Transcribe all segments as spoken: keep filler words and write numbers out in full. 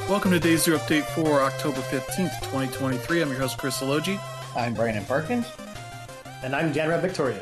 Welcome to Day Zero Update for October fifteenth, twenty twenty-three. I'm your host, Chris Elogi. I'm Brandon Perkins. And I'm Janra Victoria.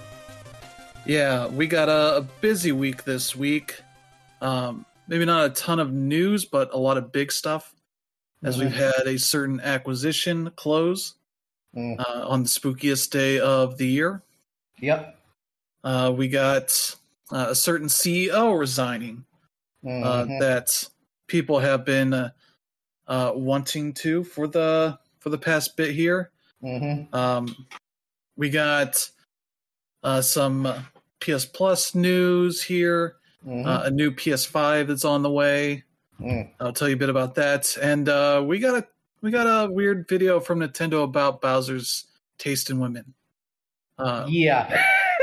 Yeah, we got a, a busy week this week. Um, maybe not a ton of news, but a lot of big stuff. As mm-hmm. we've had a certain acquisition close mm. uh, on the spookiest day of the year. Yep. Uh, we got uh, a certain C E O resigning mm-hmm. uh, that people have been uh, uh, wanting to for the for the past bit here. Mm-hmm. Um, we got uh, some P S Plus news here, mm-hmm. uh, a new P S five that's on the way. Mm. I'll tell you a bit about that, and uh, we got a we got a weird video from Nintendo about Bowser's taste in women. Uh, yeah,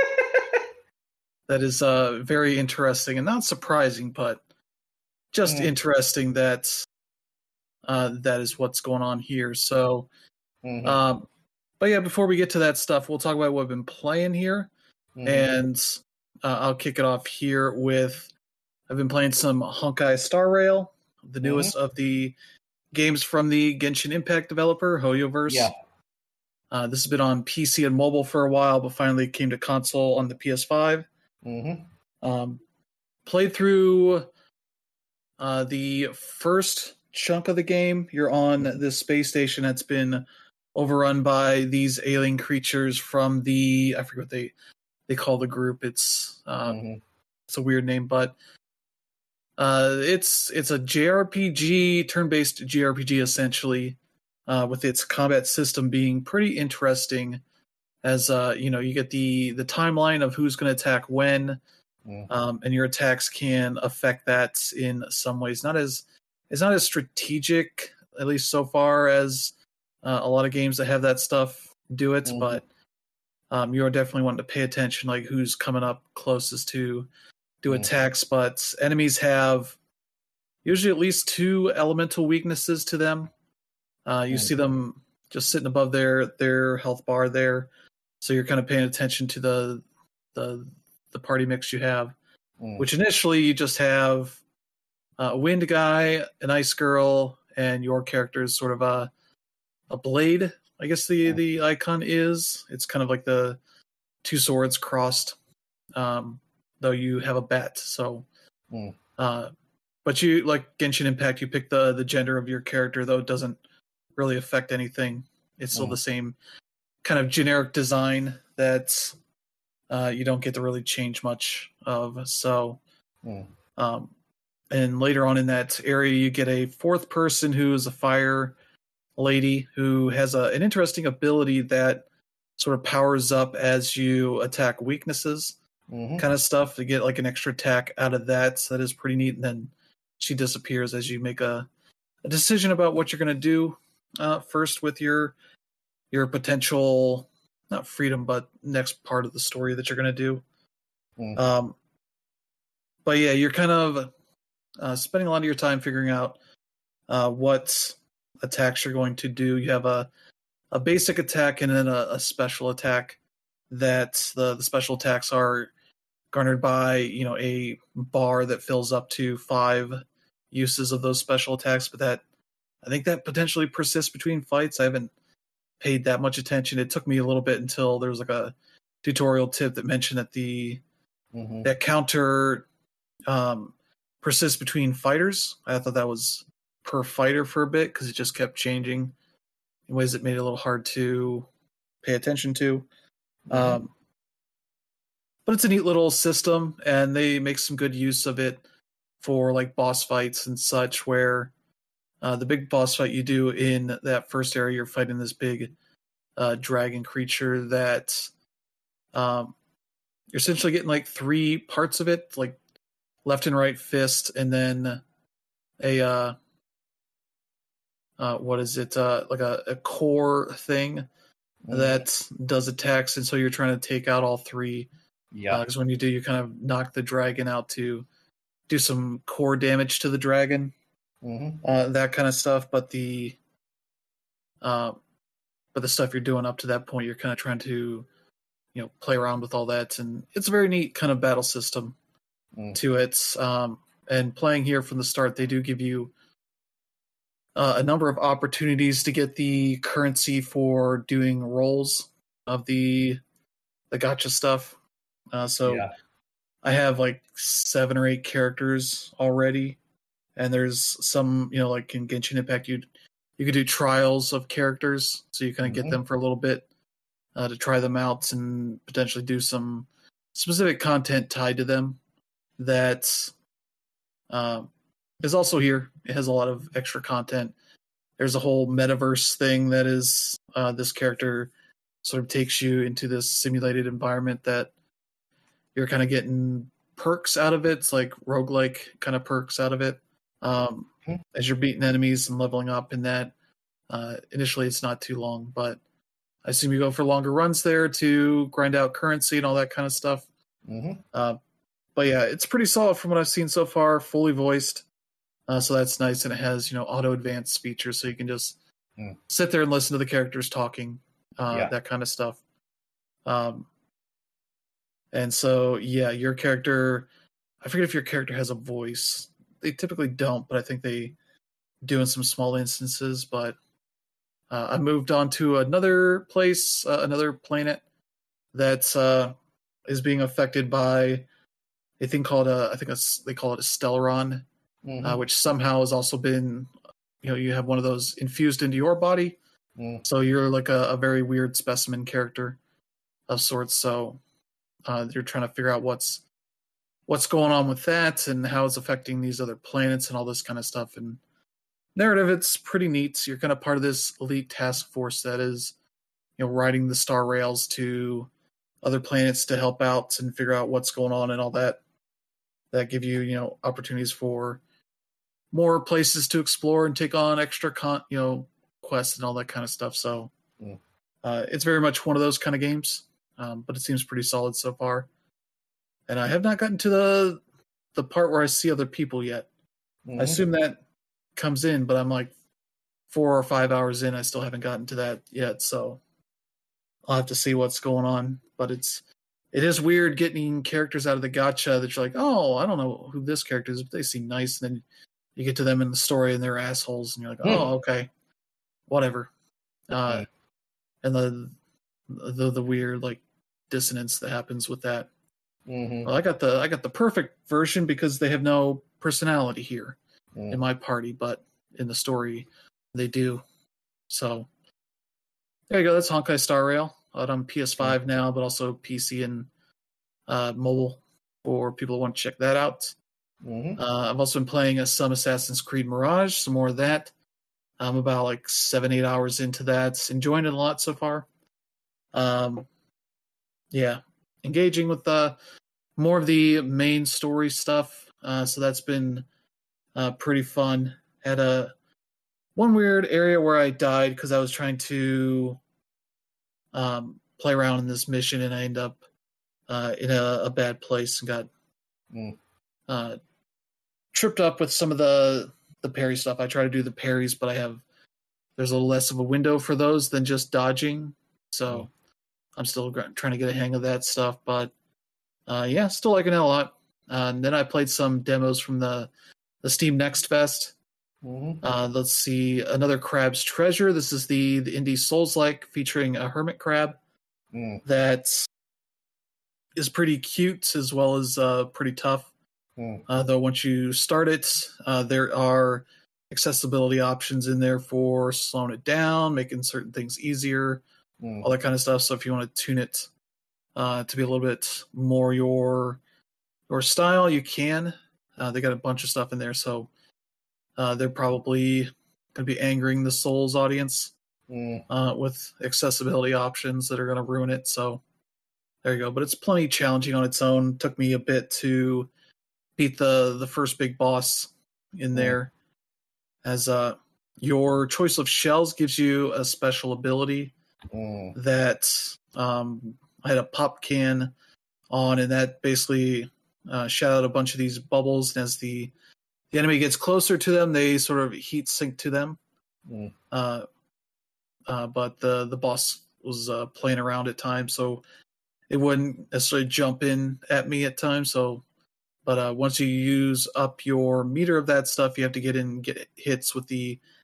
that is uh, very interesting and not surprising, but just mm. interesting that uh, that is what's going on here. So, mm-hmm. um, but yeah, before we get to that stuff, we'll talk about what we've been playing here, mm-hmm. and uh, I'll kick it off here with. I've been playing some Honkai Star Rail, the newest mm-hmm. of the games from the Genshin Impact developer, Hoyoverse. Yeah. Uh, this has been on P C and mobile for a while, but finally came to console on the P S five. Mm-hmm. Um, played through uh, the first chunk of the game. You're on this space station that's been overrun by these alien creatures from the, I forget what they, they call the group. It's um, mm-hmm. it's a weird name, but Uh, it's it's a J R P G, turn-based J R P G essentially, uh, with its combat system being pretty interesting. As uh, you know, you get the the timeline of who's going to attack when, mm. um, and your attacks can affect that in some ways. Not as it's not as strategic, at least so far, as uh, a lot of games that have that stuff do it. Mm-hmm. But um, you are definitely wanting to pay attention, like who's coming up closest to. Do attacks, but enemies have usually at least two elemental weaknesses to them. Uh, you mm-hmm. see them just sitting above their their health bar there, so you're kind of paying attention to the the the party mix you have. Mm. Which initially you just have a wind guy, an ice girl, and your character is sort of a a blade. I guess the mm. the icon is. It's kind of like the two swords crossed. Um, though you have a bat, so mm. uh, but you like Genshin Impact, you pick the the gender of your character, though it doesn't really affect anything. It's still mm. the same kind of generic design that uh, you don't get to really change much of. So, mm. um, and later on in that area, you get a fourth person who is a fire lady who has a, an interesting ability that sort of powers up as you attack weaknesses. Mm-hmm. Kind of stuff to get like an extra attack out of that. So that is pretty neat. And then she disappears as you make a, a decision about what you're going to do uh, first with your your potential, not freedom, but next part of the story that you're going to do. Mm-hmm. Um, but yeah, you're kind of uh, spending a lot of your time figuring out uh, what attacks you're going to do. You have a, a basic attack and then a, a special attack. That the, the special attacks are garnered by, you know, a bar that fills up to five uses of those special attacks, but that I think that potentially persists between fights. I haven't paid that much attention. It took me a little bit until there was like a tutorial tip that mentioned that the mm-hmm. that counter um, persists between fighters. I thought that was per fighter for a bit because it just kept changing in ways that made it a little hard to pay attention to. Mm-hmm. Um, but it's a neat little system, and they make some good use of it for like boss fights and such. Where uh, the big boss fight you do in that first area, you're fighting this big uh, dragon creature that um, you're essentially getting like three parts of it, like left and right fist, and then a uh, uh, what is it? Uh, like a, a core thing. Mm-hmm. That does attacks, and so you're trying to take out all three. Yeah. Because uh, when you do, you kind of knock the dragon out to do some core damage to the dragon, mm-hmm. uh, that kind of stuff. But the, uh, but the stuff you're doing up to that point, you're kind of trying to, you know, play around with all that, and it's a very neat kind of battle system mm. to it. Um, and playing here from the start, they do give you uh, a number of opportunities to get the currency for doing rolls of the the gacha stuff. Uh, so Yeah. I have like seven or eight characters already, and there's some, you know, like in Genshin Impact, you you could do trials of characters, so you kind of Mhm. get them for a little bit uh, to try them out and potentially do some specific content tied to them that uh, is also here. It has a lot of extra content. There's a whole metaverse thing that is uh, this character sort of takes you into this simulated environment that you're kind of getting perks out of it. It's like roguelike kind of perks out of it. Um, Hmm. as you're beating enemies and leveling up in that. Uh, initially, it's not too long, but I assume you go for longer runs there to grind out currency and all that kind of stuff. Mm-hmm. Uh, but yeah, it's pretty solid from what I've seen so far, fully voiced. Uh, so that's nice, and it has, you know, auto advanced features, so you can just Mm. sit there and listen to the characters talking, uh, Yeah. that kind of stuff. Um, and so yeah, your character, I forget if your character has a voice. They typically don't, but I think they do in some small instances. But uh, I moved on to another place, uh, another planet that uh, is being affected by a thing called a, I think it's, they call it a Stellaron, Mm-hmm. uh, which somehow has also been, you know, you have one of those infused into your body. Mm. So you're like a, a very weird specimen character of sorts. So uh, you're trying to figure out what's what's going on with that and how it's affecting these other planets and all this kind of stuff. And narrative, it's pretty neat. You're kind of part of this elite task force that is, you know, riding the star rails to other planets to help out and figure out what's going on and all that. That give you, you know, opportunities for more places to explore and take on extra con, you know, quests and all that kind of stuff. So Mm. uh, it's very much one of those kind of games, um, but it seems pretty solid so far. And I have not gotten to the the part where I see other people yet. Mm-hmm. I assume that comes in, but I'm like four or five hours in. I still haven't gotten to that yet, so I'll have to see what's going on. But it's it is weird getting characters out of the gacha that you're like, oh, I don't know who this character is, but they seem nice. And then you get to them in the story and they're assholes, and you're like, oh, okay, whatever. Uh, and the, the the weird like dissonance that happens with that. Mm-hmm. Well, I got the I got the perfect version because they have no personality here Mm. in my party, but in the story they do. So there you go. That's Honkai Star Rail out on P S five now, but also P C and uh, mobile for people who want to check that out. Mm-hmm. Uh, I've also been playing uh, some Assassin's Creed Mirage, some more of that. I'm about like seven, eight hours into that. Enjoying it a lot so far. Um, yeah, engaging with uh, more of the main story stuff. Uh, so that's been uh, pretty fun. Had a one weird area where I died because I was trying to um, play around in this mission, and I end up uh, in a, a bad place and got Mm. uh, tripped up with some of the the parry stuff. I try to do the parries, but I have there's a little less of a window for those than just dodging. So Mm. I'm still gr- trying to get a hang of that stuff. But uh, yeah, still liking it a lot. Uh, and then I played some demos from the the Steam Next Fest. Mm-hmm. Uh, let's see, another Crab's Treasure. This is the the indie Souls-like featuring a hermit crab Mm. that is pretty cute as well as uh, pretty tough. Mm. Uh, though once you start it, uh, there are accessibility options in there for slowing it down, making certain things easier, Mm. all that kind of stuff. So if you want to tune it uh, to be a little bit more your your style, you can. Uh, they got a bunch of stuff in there, so uh, they're probably going to be angering the Souls audience Mm. uh, with accessibility options that are going to ruin it. So there you go. But it's plenty challenging on its own. Took me a bit to beat the the first big boss in Mm. there, as uh, your choice of shells gives you a special ability Mm. that um, I had a pop can on, and that basically uh, shot out a bunch of these bubbles. And as the the enemy gets closer to them, they sort of heat sink to them. Mm. Uh, uh, but the the boss was uh, playing around at times, so it wouldn't necessarily jump in at me at times. So, but uh, once you use up your meter of that stuff, you have to get in and get hits with the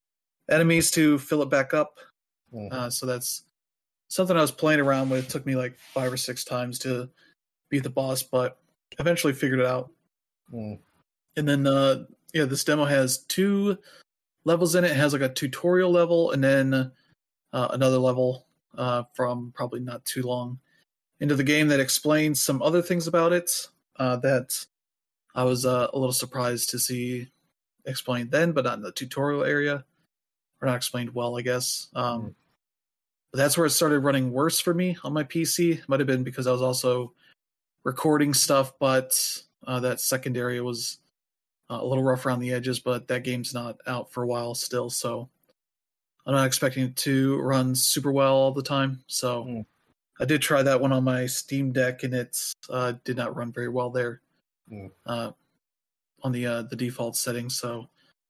enemies to fill it back up. Mm. Uh, so that's something I was playing around with. It took me like five or six times to beat the boss, but eventually figured it out. Mm. And then, uh, yeah, this demo has two levels in it. It has like a tutorial level and then uh, another level uh, from probably not too long into the game that explains some other things about it uh, that I was uh, a little surprised to see explained then, but not in the tutorial area. Or not explained well, I guess. Um, Mm. But that's where it started running worse for me on my P C. Might have been because I was also recording stuff, but uh, that second area was uh, a little rough around the edges, but that game's not out for a while still, so I'm not expecting it to run super well all the time. So Mm. I did try that one on my Steam Deck, and it uh, did not run very well there Mm. uh, on the uh, the default settings. So,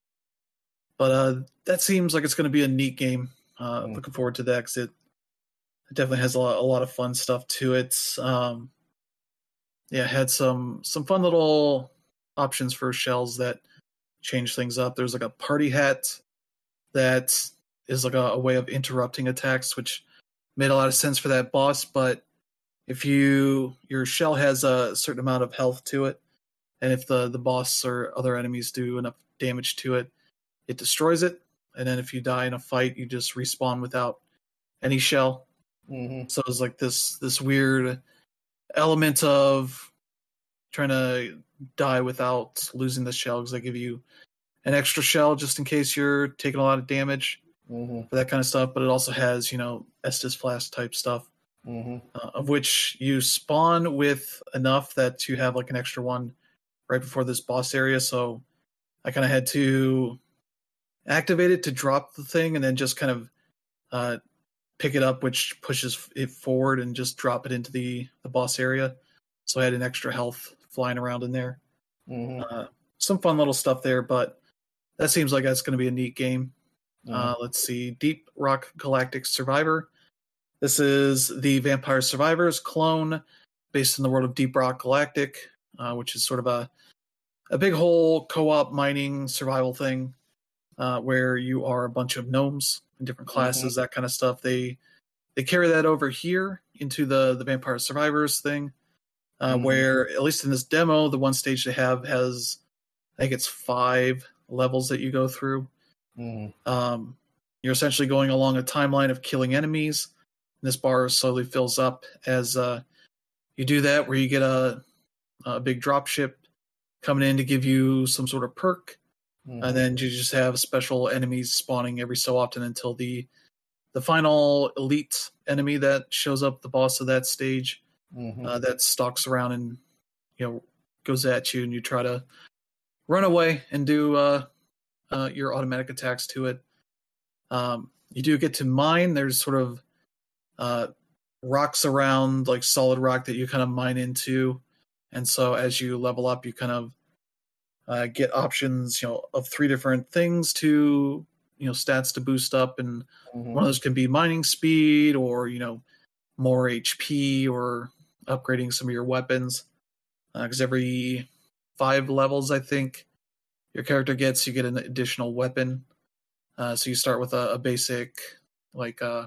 but uh, that seems like it's going to be a neat game. Uh, Mm. Looking forward to that because it, it definitely has a lot, a lot of fun stuff to it. Um, yeah, it had some some fun little options for shells that change things up. There's like a party hat that is like a, a way of interrupting attacks, which made a lot of sense for that boss. But if you your shell has a certain amount of health to it, and if the the boss or other enemies do enough damage to it, it destroys it. And then if you die in a fight, you just respawn without any shell. Mm-hmm. So it's like this this weird element of trying to die without losing the shell because they give you an extra shell just in case you're taking a lot of damage Mm-hmm. for that kind of stuff. But it also has, you know, Estus Flask type stuff, Mm-hmm. uh, of which you spawn with enough that you have like an extra one right before this boss area. So I kind of had to activate it to drop the thing and then just kind of uh, pick it up, which pushes it forward and just drop it into the, the boss area. So I had an extra health flying around in there. Mm-hmm. Uh, some fun little stuff there, but that seems like that's going to be a neat game. Mm-hmm. Uh, let's see, Deep Rock Galactic Survivor. This is the Vampire Survivors clone based in the world of Deep Rock Galactic, uh, which is sort of a a big whole co-op mining survival thing uh, where you are a bunch of gnomes in different classes, mm-hmm. that kind of stuff. They they carry that over here into the the Vampire Survivors thing, uh, mm-hmm. where at least in this demo, the one stage they have has, I think it's five levels that you go through. Mm-hmm. Um, you're essentially going along a timeline of killing enemies. And this bar slowly fills up as uh, you do that, where you get a, a big drop ship coming in to give you some sort of perk. Mm-hmm. And then you just have special enemies spawning every so often until the the final elite enemy that shows up, the boss of that stage, mm-hmm. uh, that stalks around and, you know, goes at you, and you try to run away and do uh, uh, your automatic attacks to it. Um, you do get to mine. There's sort of uh, rocks around, like solid rock that you kind of mine into. And so as you level up, you kind of uh, get options, you know, of three different things to, you know, stats to boost up. And mm-hmm. one of those can be mining speed or, you know, more H P or upgrading some of your weapons. Because uh, every five levels, I think, your character gets, you get an additional weapon. Uh, so you start with a, a basic, like uh,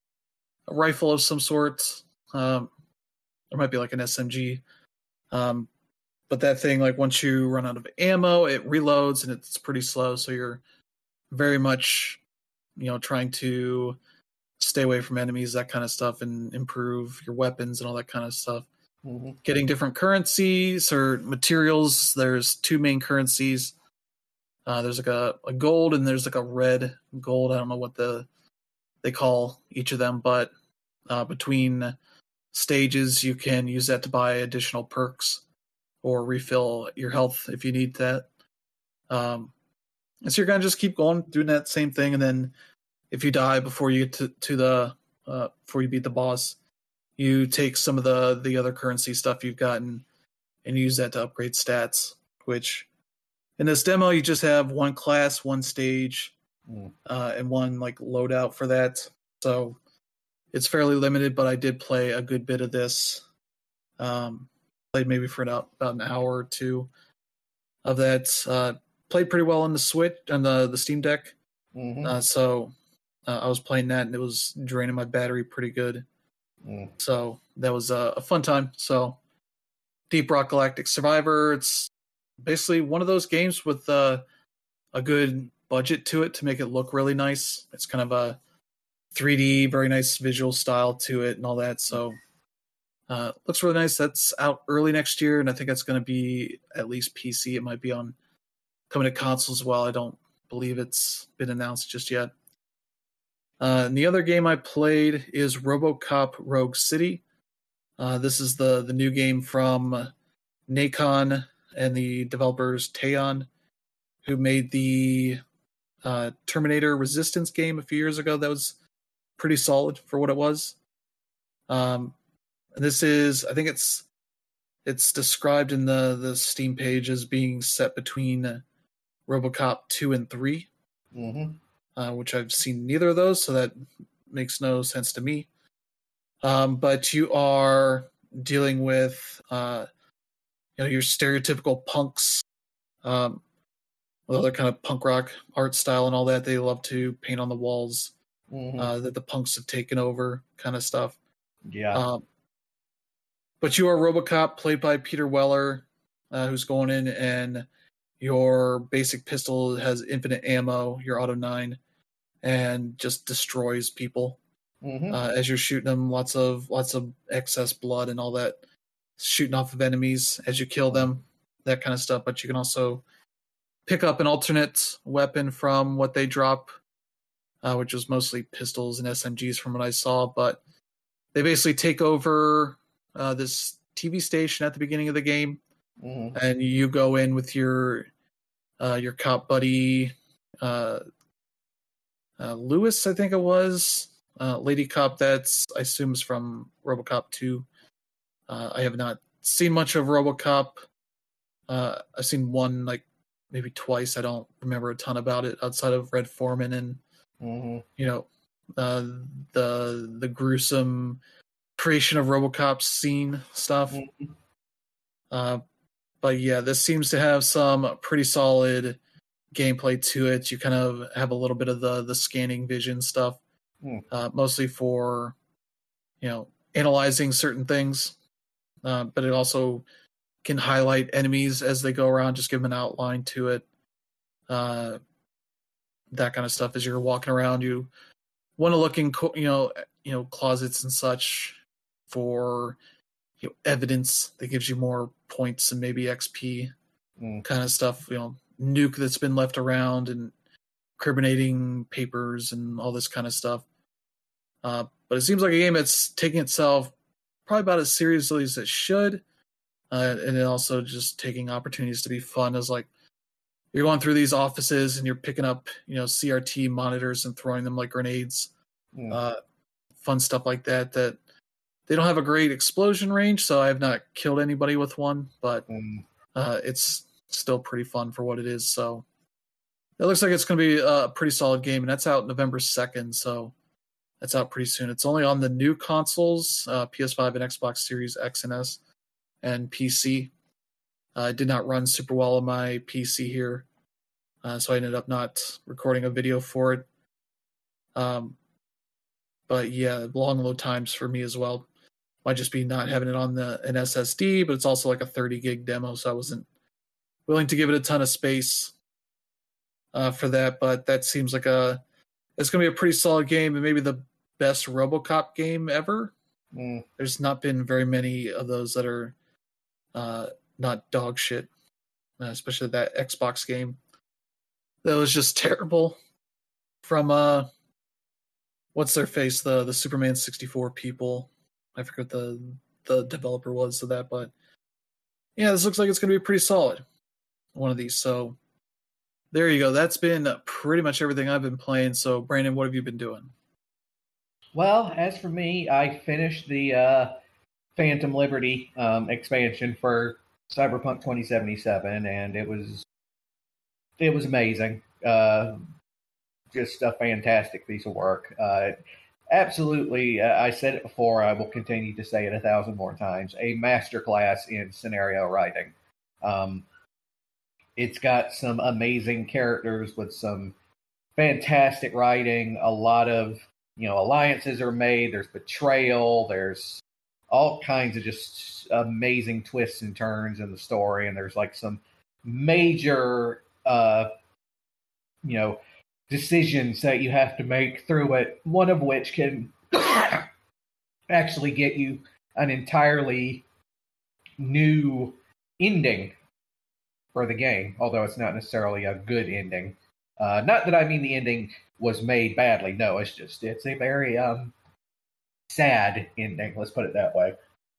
a rifle of some sort. Um, there might be like an S M G. Um, but that thing, like once you run out of ammo, it reloads and it's pretty slow. So you're very much, you know, trying to stay away from enemies, that kind of stuff, and improve your weapons and all that kind of stuff. Mm-hmm. Getting different currencies or materials. There's two main currencies. Uh, there's like a, a gold and there's like a red gold. I don't know what the they call each of them, but uh, between stages, you can use that to buy additional perks or refill your health if you need that. Um, and so you're going to just keep going, doing that same thing. And then if you die before you get to, to the, uh, before you beat the boss, you take some of the, the other currency stuff you've gotten and use that to upgrade stats, which in this demo, you just have one class, one stage, mm. uh, and one like loadout for that. So it's fairly limited, but I did play a good bit of this. Um, played maybe for about, about an hour or two of that. Uh, played pretty well on the Switch, on the, the Steam Deck. Mm-hmm. Uh, so uh, I was playing that, and it was draining my battery pretty good. Mm. So that was a, a fun time. So Deep Rock Galactic Survivor, it's basically one of those games with uh, a good budget to it to make it look really nice. It's kind of a three D, very nice visual style to it and all that. So uh, looks really nice. That's out early next year, and I think that's going to be at least P C. It might be on coming to consoles as well. I don't believe it's been announced just yet. Uh, and the other game I played is RoboCop Rogue City. Uh, this is the the new game from Nacon and the developers Teon, who made the uh, Terminator Resistance game a few years ago. That was pretty solid for what it was. Um, and this is, I think it's it's described in the the Steam page as being set between RoboCop two and three, Mm-hmm. uh, which I've seen neither of those, so that makes no sense to me. Um, but you are dealing with uh, you know, your stereotypical punks, um, with other kind of punk rock art style and all that. They love to paint on the walls Mm-hmm. uh, that the punks have taken over, kind of stuff. Yeah. Um, but you are RoboCop, played by Peter Weller, uh, who's going in, and your basic pistol has infinite ammo, your Auto nine, and just destroys people Mm-hmm. uh, as you're shooting them. Lots of lots of excess blood and all that, shooting off of enemies as you kill them, that kind of stuff. But you can also pick up an alternate weapon from what they drop, uh, which was mostly pistols and S M Gs from what I saw. But they basically take over uh, this T V station at the beginning of the game, Mm-hmm. and you go in with your uh, your cop buddy, uh, uh, Lewis, I think it was, uh, lady cop. That's, I assume, is from RoboCop two. Uh, I have not seen much of RoboCop. Uh, I've seen one, like maybe twice. I don't remember a ton about it outside of Red Foreman and Mm-hmm. you know uh, the the gruesome creation of RoboCop scene stuff. Mm-hmm. Uh, but yeah, this seems to have some pretty solid gameplay to it. You kind of have a little bit of the the scanning vision stuff, Mm. uh, mostly for you know analyzing certain things, uh, but it also can highlight enemies as they go around, just give them an outline to it. Uh, that kind of stuff. As you're walking around, you want to look in, you know, you know, closets and such for you know, evidence that gives you more points and maybe X P, Mm. kind of stuff. You know, nuke that's been left around and incriminating papers and all this kind of stuff. Uh, but it seems like a game that's taking itself probably about as seriously as it should. Uh, and then also just taking opportunities to be fun, as like you're going through these offices and you're picking up, you know, C R T monitors and throwing them like grenades, Mm. uh, fun stuff like that. That they don't have a great explosion range, so I have not killed anybody with one, but Mm. uh, it's still pretty fun for what it is. So it looks like it's going to be a pretty solid game, and that's out November second, so that's out pretty soon. It's only on the new consoles, uh, P S five and Xbox Series X and S, and P C. Uh, it did not run super well on my P C here, uh, so I ended up not recording a video for it. Um, but yeah, long load times for me as well. Might just be not having it on the an S S D, but it's also like a thirty gig demo, so I wasn't willing to give it a ton of space uh, for that. But that seems like a it's going to be a pretty solid game, and maybe the best RoboCop game ever. Mm. There's not been very many of those that are uh, not dog shit, uh, especially that Xbox game that was just terrible. From uh, what's their face, the the Superman sixty-four people. I forget the the developer was of that, but yeah, this looks like it's going to be pretty solid. One of these, so there you go. That's been pretty much everything I've been playing. So, Brandon, what have you been doing? Well, as for me, I finished the uh, Phantom Liberty um, expansion for Cyberpunk twenty seventy-seven, and it was it was amazing. Uh, just a fantastic piece of work. Uh, absolutely, uh, I said it before. I will continue to say it a thousand more times. A masterclass in scenario writing. Um, it's got some amazing characters with some fantastic writing. A lot of, you know, alliances are made. There's betrayal. There's all kinds of just amazing twists and turns in the story. And there's like some major, uh, you know, decisions that you have to make through it. One of which can actually get you an entirely new ending for the game, although it's not necessarily a good ending. Uh, not that I mean the ending was made badly. No, it's just it's a very um, sad ending. Let's put it that way.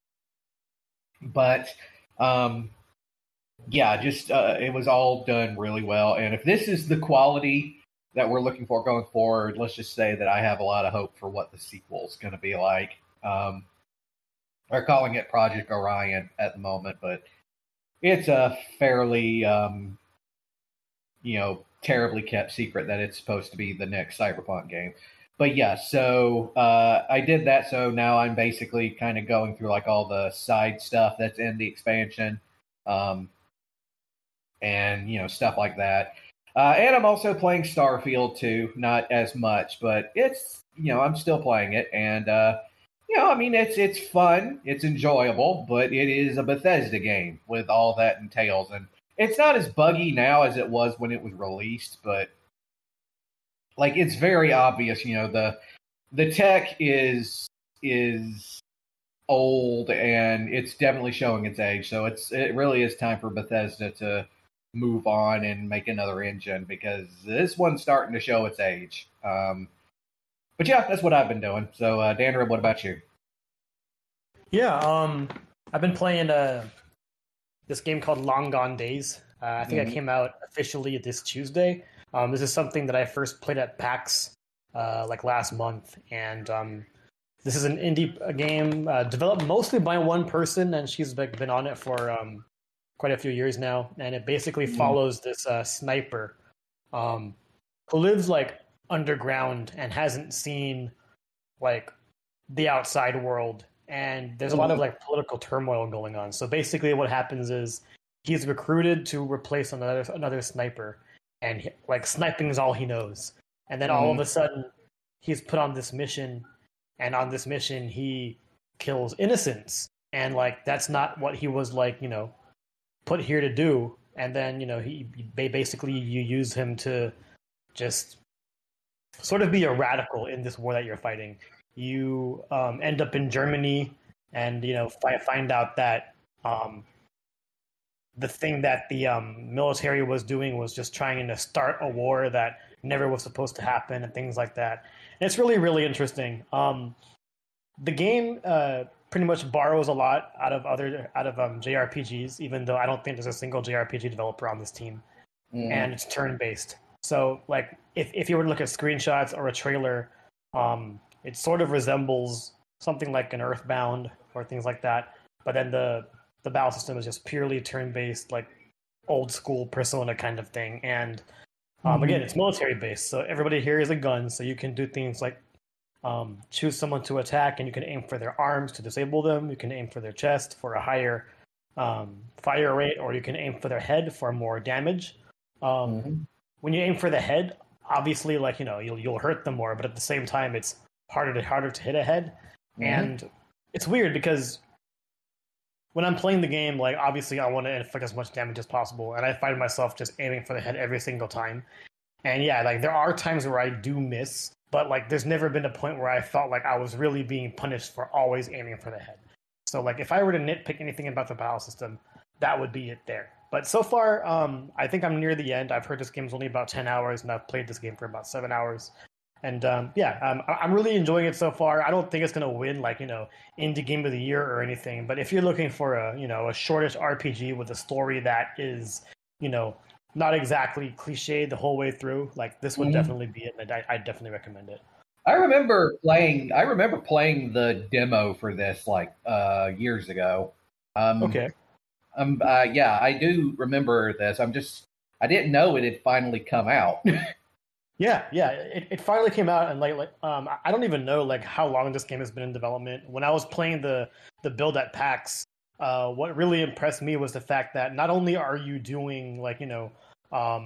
But um, yeah, just uh, it was all done really well. And if this is the quality that we're looking for going forward, let's just say that I have a lot of hope for what the sequel is going to be like. Um, they're calling it Project Orion at the moment, but it's a fairly, um, you know, terribly kept secret that it's supposed to be the next Cyberpunk game. But yeah, so uh, I did that. So now I'm basically kind of going through like all the side stuff that's in the expansion, um, and you know, stuff like that. Uh, and I'm also playing Starfield too, not as much, but it's, you know, I'm still playing it, and uh, you know, I mean, it's it's fun, it's enjoyable, but it is a Bethesda game with all that entails, and it's not as buggy now as it was when it was released, but like it's very obvious, you know, the the tech is is old and it's definitely showing its age. So it's it really is time for Bethesda to move on and make another engine because this one's starting to show its age. Um, but yeah, that's what I've been doing. So uh, Dandra, what about you? Yeah, um, I've been playing uh, this game called Long Gone Days. Uh, I think mm-hmm. it came out officially this Tuesday. Um, this is something that I first played at PAX uh, like last month, and um, this is an indie game uh, developed mostly by one person, and she's like, been on it for um, quite a few years now. And it basically mm-hmm. follows this uh, sniper um, who lives like underground and hasn't seen like the outside world. And there's a lot of like political turmoil going on. So basically, what happens is he's recruited to replace another another sniper. And he, like sniping is all he knows. And then mm. all of a sudden, he's put on this mission, and on this mission, he kills innocents. And like that's not what he was like, you know, put here to do. And then you know he basically you use him to just sort of be a radical in this war that you're fighting. You um, end up in Germany, and you know fi- find out that. Um, The thing that the um, military was doing was just trying to start a war that never was supposed to happen and things like that. And it's really, really interesting. Um, the game uh, pretty much borrows a lot out of other out of um, J R P Gs, even though I don't think there's a single J R P G developer on this team. Mm. And it's turn-based. So, like, if, if you were to look at screenshots or a trailer, um, it sort of resembles something like an Earthbound or things like that. But then the The battle system is just purely turn-based, like old school Persona kind of thing. And um, mm-hmm. again, it's military-based, so everybody here is a gun, so you can do things like um, choose someone to attack, and you can aim for their arms to disable them. You can aim for their chest for a higher um, fire rate, or you can aim for their head for more damage. Um, mm-hmm. When you aim for the head, obviously, like you know, you'll you'll hurt them more, but at the same time, it's harder to harder to hit a head, mm-hmm. and it's weird because when I'm playing the game, like obviously I want to inflict as much damage as possible, and I find myself just aiming for the head every single time. And yeah, like there are times where I do miss, but like there's never been a point where I felt like I was really being punished for always aiming for the head. So like if I were to nitpick anything about the battle system, that would be it there. But so far, um, I think I'm near the end. I've heard this game's only about ten hours, and I've played this game for about seven hours. And um, yeah, um, I'm really enjoying it so far. I don't think it's going to win like, you know, indie game of the year or anything. But if you're looking for a, you know, a shortish R P G with a story that is, you know, not exactly cliche the whole way through, like this would mm-hmm. definitely be it. And I, I definitely recommend it. I remember playing, I remember playing the demo for this like uh, years ago. Um, okay. Um. Uh, yeah, I do remember this. I'm just, I didn't know it had finally come out. Yeah, yeah, it, it finally came out, and like, like um, I don't even know like how long this game has been in development. When I was playing the the build at PAX, uh, what really impressed me was the fact that not only are you doing like you know um,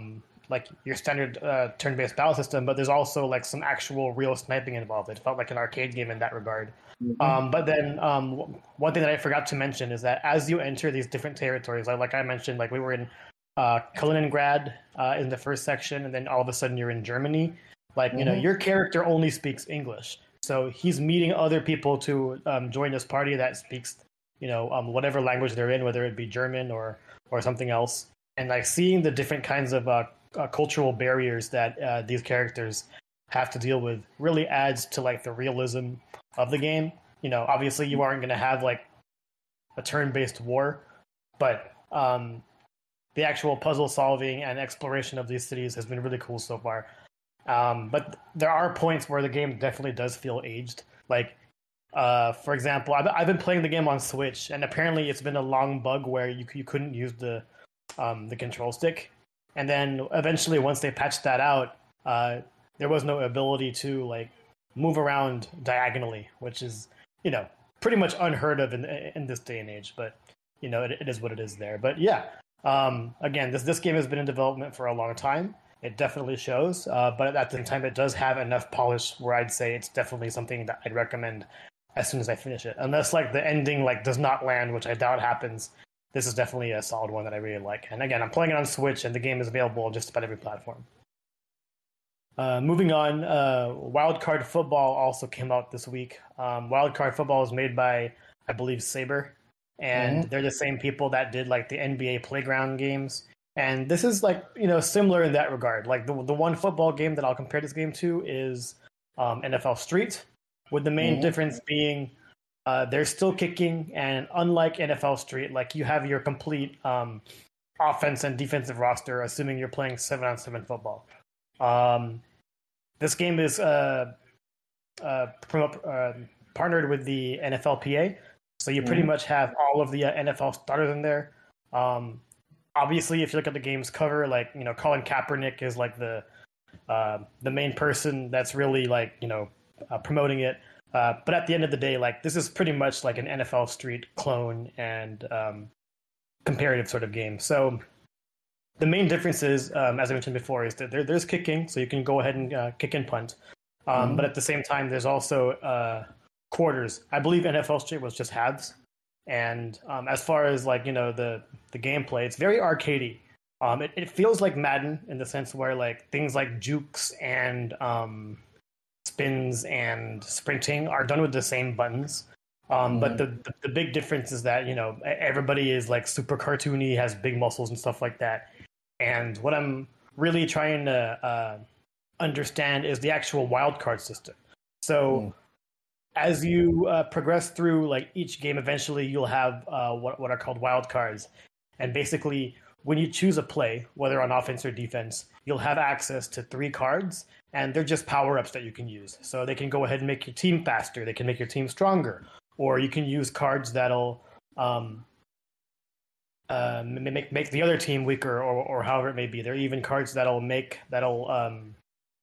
like your standard uh, turn-based battle system, but there's also like some actual real sniping involved. It felt like an arcade game in that regard. Mm-hmm. Um, but then um, one thing that I forgot to mention is that as you enter these different territories, like, like I mentioned, like we were in uh, Kaliningrad uh, in the first section, and then all of a sudden you're in Germany. Like, mm-hmm. you know, your character only speaks English. So he's meeting other people to um, join this party that speaks, you know, um, whatever language they're in, whether it be German or or something else. And like seeing the different kinds of uh, uh, cultural barriers that uh, these characters have to deal with really adds to like the realism of the game. You know, obviously you aren't going to have like a turn-based war, but um, the actual puzzle solving and exploration of these cities has been really cool so far. Um, but there are points where the game definitely does feel aged. Like, uh, for example, I've, I've been playing the game on Switch, and apparently it's been a long bug where you you couldn't use the um, the control stick. And then eventually, once they patched that out, uh, there was no ability to like move around diagonally, which is, you know, pretty much unheard of in in this day and age. But you know, it, it is what it is there. But yeah, um, again, this this game has been in development for a long time. It definitely shows, uh, but at the same time, it does have enough polish where I'd say it's definitely something that I'd recommend as soon as I finish it. Unless like the ending like does not land, which I doubt happens, this is definitely a solid one that I really like. And again, I'm playing it on Switch, and the game is available on just about every platform. Uh, moving on, uh, Wildcard Football also came out this week. Um, Wildcard Football is made by, I believe, Saber, and mm-hmm. they're the same people that did like the N B A Playground games. And this is like, you know, similar in that regard. Like the the one football game that I'll compare this game to is um, N F L Street, with the main mm-hmm. difference being uh, they're still kicking, and unlike N F L Street, like you have your complete um, offense and defensive roster, assuming you're playing seven on seven football. Um, this game is uh, uh, uh, partnered with the N F L P A, so you pretty mm-hmm. much have all of the uh, N F L starters in there. Um, Obviously, if you look at the game's cover, like, you know, Colin Kaepernick is like the uh, the main person that's really like, you know, uh, promoting it. Uh, but at the end of the day, like, this is pretty much like an N F L Street clone and um, comparative sort of game. So the main difference is, um, as I mentioned before, is that there, there's kicking, so you can go ahead and uh, kick and punt. Um, mm-hmm. But at the same time, there's also uh, quarters. I believe N F L Street was just halves. And um, as far as like, you know, the, the gameplay, it's very arcadey. Um, it, it feels like Madden in the sense where like things like jukes and um, spins and sprinting are done with the same buttons. Um, mm. But the, the the big difference is that, you know, everybody is like super cartoony, has big muscles and stuff like that. And what I'm really trying to uh, understand is the actual wildcard system. So. Mm. As you uh, progress through like each game, eventually you'll have uh, what what are called wild cards, and basically when you choose a play, whether on offense or defense, you'll have access to three cards, and they're just power ups that you can use. So they can go ahead and make your team faster, they can make your team stronger, or you can use cards that'll um, uh, make make the other team weaker, or or however it may be. There are even cards that'll make that'll um,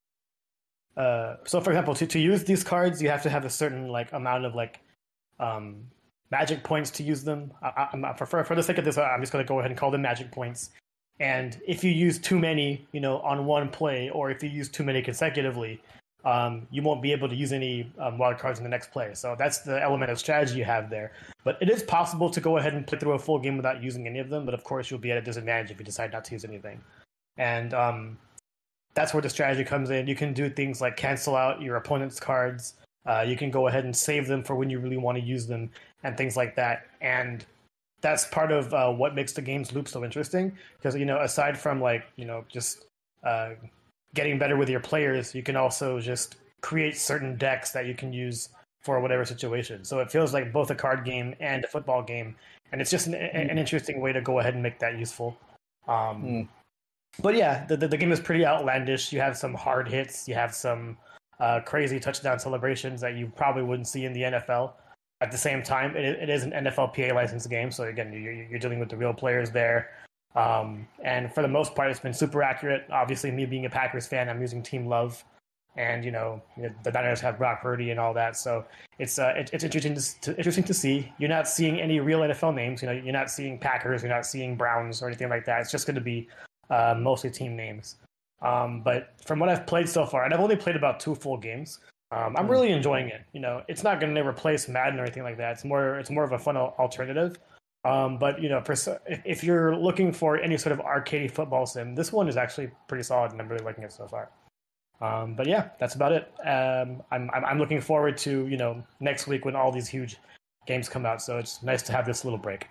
Uh, so, for example, to, to use these cards, you have to have a certain like amount of like um, magic points to use them. I, I'm, for, for the sake of this, I'm just going to go ahead and call them magic points. And if you use too many, you know, on one play, or if you use too many consecutively, um, you won't be able to use any um, wild cards in the next play. So that's the element of strategy you have there. But it is possible to go ahead and play through a full game without using any of them. But of course, you'll be at a disadvantage if you decide not to use anything. And um, that's where the strategy comes in. You can do things like cancel out your opponent's cards. Uh, you can go ahead and save them for when you really want to use them and things like that. And that's part of uh, what makes the game's loop so interesting. Because, you know, aside from like, you know, just uh, getting better with your players, you can also just create certain decks that you can use for whatever situation. So it feels like both a card game and a football game. And it's just an, an interesting way to go ahead and make that useful. Um, mm. But yeah, the, the the game is pretty outlandish. You have some hard hits. You have some uh, crazy touchdown celebrations that you probably wouldn't see in the N F L. At the same time, it, it is an N F L P A licensed game, so again, you're, you're dealing with the real players there. Um, and for the most part, it's been super accurate. Obviously, me being a Packers fan, I'm using Team Love, and you know the Niners have Brock Purdy and all that. So it's uh, it, it's interesting to, interesting to see. You're not seeing any real N F L names. You know, you're not seeing Packers, you're not seeing Browns or anything like that. It's just going to be Uh, mostly team names. Um, but from what I've played so far, and I've only played about two full games, um, I'm Mm. really enjoying it. You know, it's not going to replace Madden or anything like that. It's more it's more of a fun al- alternative. Um, but you know, for, so- if if you're looking for any sort of arcade football sim, this one is actually pretty solid, and I'm really liking it so far. Um, but yeah, that's about it. Um, I'm, I'm I'm looking forward to you know next week when all these huge games come out. So it's nice to have this little break.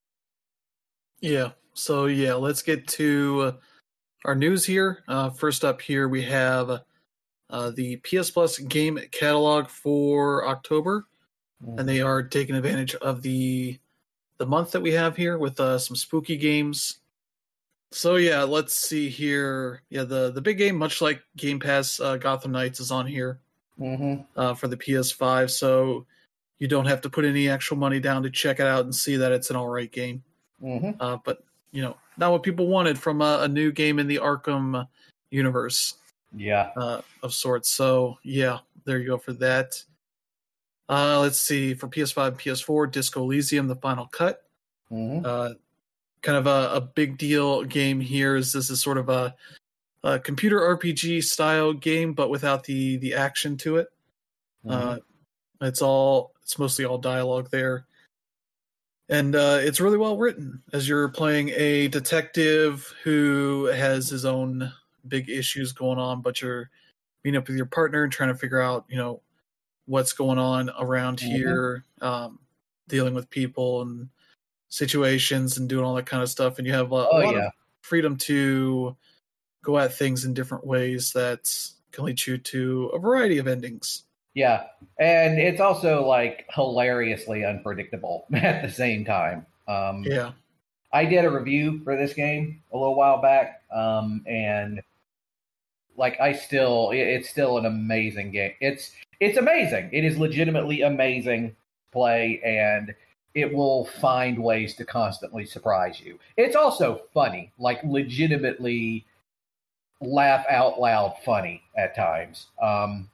Yeah. So yeah, let's get to our news here. Uh, first up here, we have uh, the P S Plus game catalog for October, Mm-hmm. and they are taking advantage of the the month that we have here with uh, some spooky games. So yeah, let's see here. Yeah, the the big game, much like Game Pass, uh, Gotham Knights is on here Mm-hmm. uh, for the P S five. So you don't have to put any actual money down to check it out and see that it's an all right game. Mm-hmm. Uh, but you know, not what people wanted from a, a new game in the Arkham universe Yeah. uh, of sorts. So yeah, there you go for that. Uh, let's see, for P S five and P S four, Disco Elysium: The Final Cut. Mm-hmm. Uh, kind of a, a big deal game here is this is sort of a, a computer R P G style game, but without the the action to it. Mm-hmm. Uh, it's all it's mostly all dialogue there. And uh, it's really well written as you're playing a detective who has his own big issues going on, but you're meeting up with your partner and trying to figure out, you know, what's going on around Mhm. here, um, dealing with people and situations and doing all that kind of stuff. And you have a, a Oh lot yeah. of freedom to go at things in different ways that can lead you to a variety of endings. Yeah. And it's also like hilariously unpredictable at the same time. Um, Yeah. I did a review for this game a little while back, um, and like I still, it- it's still an amazing game. It's it's amazing. It is legitimately amazing to play, and it will find ways to constantly surprise you. It's also funny, like legitimately laugh out loud funny at times. Um,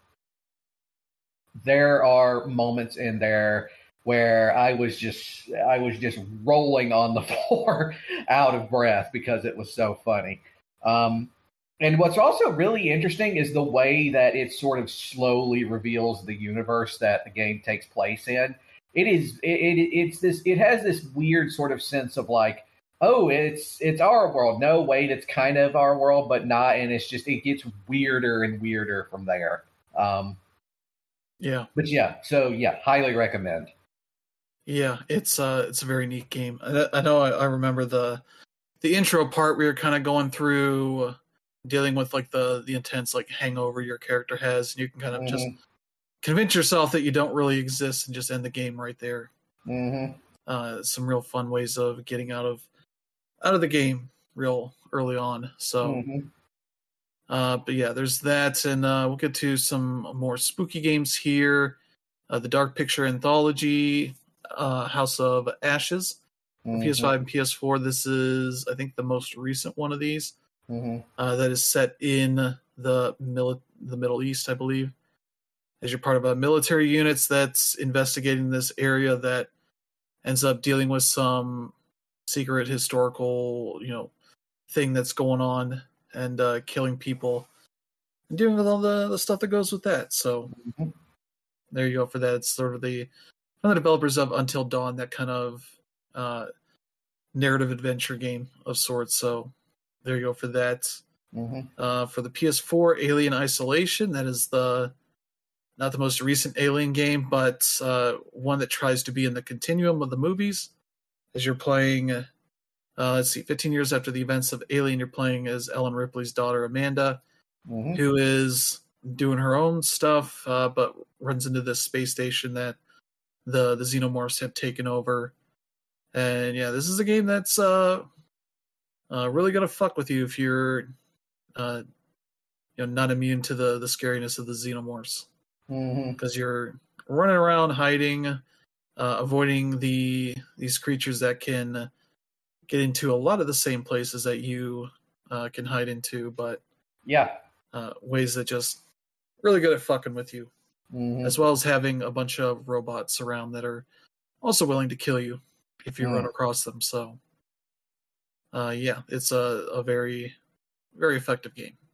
there are moments in there where I was just I was just rolling on the floor out of breath because it was so funny. Um, and what's also really interesting is the way that it sort of slowly reveals the universe that the game takes place in. It is it, it it's this it has this weird sort of sense of like, oh, it's it's our world. No, wait, it's kind of our world, but not. And it's just it gets weirder and weirder from there. Um, Yeah. but yeah, so yeah, highly recommend. Yeah, it's uh, it's a very neat game. I, I know I, I remember the the intro part. We were kind of going through dealing with like the the intense like hangover your character has, and you can kind of just Mm-hmm. convince yourself that you don't really exist and just end the game right there. Mm-hmm. Uh, some real fun ways of getting out of out of the game real early on. So, Mm-hmm. uh, but yeah, there's that, and uh, we'll get to some more spooky games here. Uh, the Dark Picture Anthology, uh, House of Ashes, for P S five and P S four. This is, I think, the most recent one of these Mm-hmm. uh, that is set in the mili- the Middle East, I believe. As you're part of a military units that's investigating this area that ends up dealing with some secret historical, you know, thing that's going on and uh, killing people and dealing with all the, the stuff that goes with that. So Mm-hmm. there you go for that. It's sort of the one of the developers of Until Dawn, that kind of uh, narrative adventure game of sorts. So there you go for that. Mm-hmm. Uh, for the P S four, Alien Isolation. That is the not the most recent Alien game, but uh, one that tries to be in the continuum of the movies. As you're playing, uh, let's see, fifteen years after the events of Alien, you're playing as Ellen Ripley's daughter Amanda, Mm-hmm. who is doing her own stuff, uh, but runs into this space station that the the xenomorphs have taken over. And yeah, this is a game that's uh, uh, really gonna fuck with you if you're uh, you know not immune to the the scariness of the xenomorphs, Mm-hmm. because you're running around hiding, uh, avoiding the these creatures that can get into a lot of the same places that you uh, can hide into, but Yeah. uh, ways that just really good at fucking with you, Mm-hmm. as well as having a bunch of robots around that are also willing to kill you if you Mm. run across them. So, uh, yeah, it's a, a very, very effective game.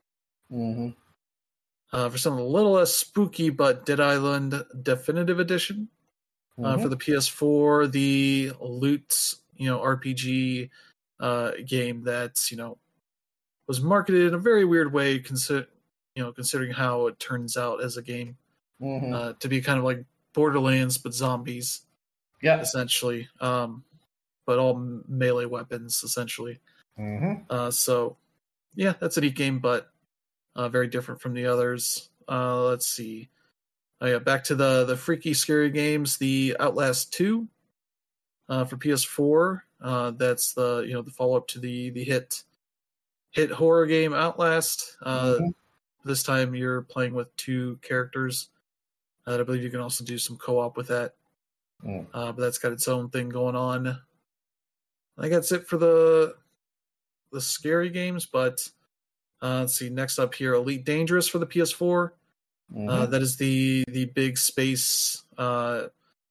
Mm-hmm. Uh, for something a little less spooky, but Dead Island Definitive Edition. Mm-hmm. Uh, for the P S four, the Loot, you know, R P G uh, game that's, you know, was marketed in a very weird way, consider, you know, considering how it turns out as a game. Mm-hmm. Uh, to be kind of like Borderlands, but zombies, Yep. essentially. Um, but all melee weapons, essentially. Mm-hmm. Uh, so, yeah, that's a neat game, but uh, very different from the others. Uh, let's see. Oh yeah, back to the the freaky, scary games. The Outlast two uh, for P S four. Uh, that's the you know the follow up to the the hit hit horror game Outlast. Uh, Mm-hmm. This time you're playing with two characters. Uh, I believe you can also do some co-op with that. Mm. Uh, but that's got its own thing going on. I think that's it for the the scary games. But uh, let's see. Next up here, Elite Dangerous for the P S four. Mm-hmm. Uh, that is the the big space uh,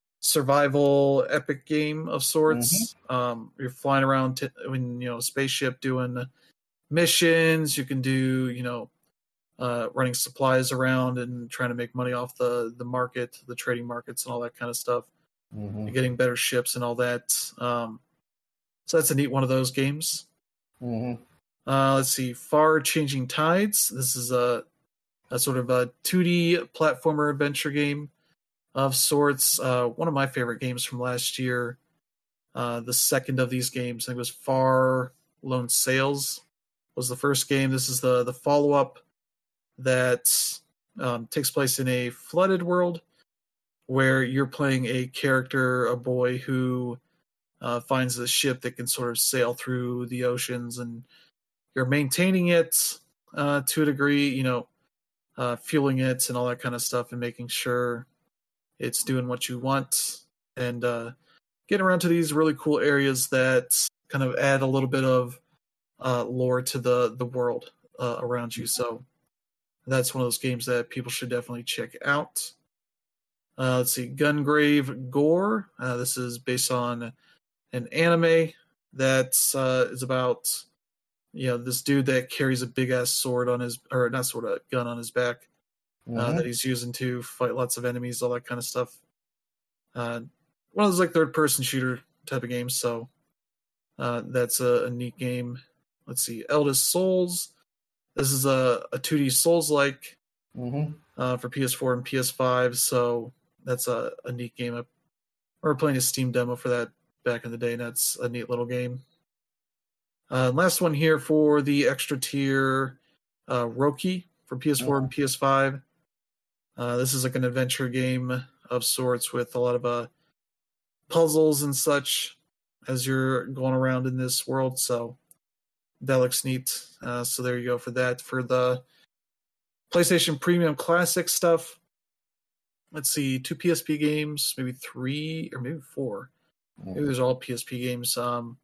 survival epic game of sorts. Mm-hmm. Um, you're flying around t- in you know a spaceship doing missions. You can do you know uh, running supplies around and trying to make money off the the market, the trading markets, and all that kind of stuff. Mm-hmm. And getting better ships and all that. Um, so that's a neat one of those games. Mm-hmm. Uh, let's see, Far Changing Tides. This is a a sort of a two D platformer adventure game of sorts. Uh, one of my favorite games from last year. Uh, the second of these games, I think, was Far Lone Sails. Was the first game. This is the the follow up that um, takes place in a flooded world, where you're playing a character, a boy who uh, finds a ship that can sort of sail through the oceans, and you're maintaining it uh, to a degree. You know. Uh, fueling it and all that kind of stuff and making sure it's doing what you want and uh, getting around to these really cool areas that kind of add a little bit of uh, lore to the, the world uh, around you. So that's one of those games that people should definitely check out. Uh, let's see, Gungrave Gore. Uh, this is based on an anime that uh, is about you know, this dude that carries a big ass sword on his, or not sword, a gun on his back uh, Mm-hmm. that he's using to fight lots of enemies, all that kind of stuff. Uh, one of those like third person shooter type of games. So uh, that's a, a neat game. Let's see, Eldest Souls. This is a, a two D Souls like Mm-hmm. uh, for P S four and P S five. So that's a, a neat game. I remember playing a Steam demo for that back in the day, and that's a neat little game. Uh, last one here for the extra tier, uh, Roki for P S four and P S five. Uh, this is like an adventure game of sorts with a lot of uh, puzzles and such as you're going around in this world. So that looks neat. Uh, so there you go for that. For the PlayStation Premium Classic stuff, let's see, two P S P games, maybe three or maybe four. Maybe there's all P S P games. Um,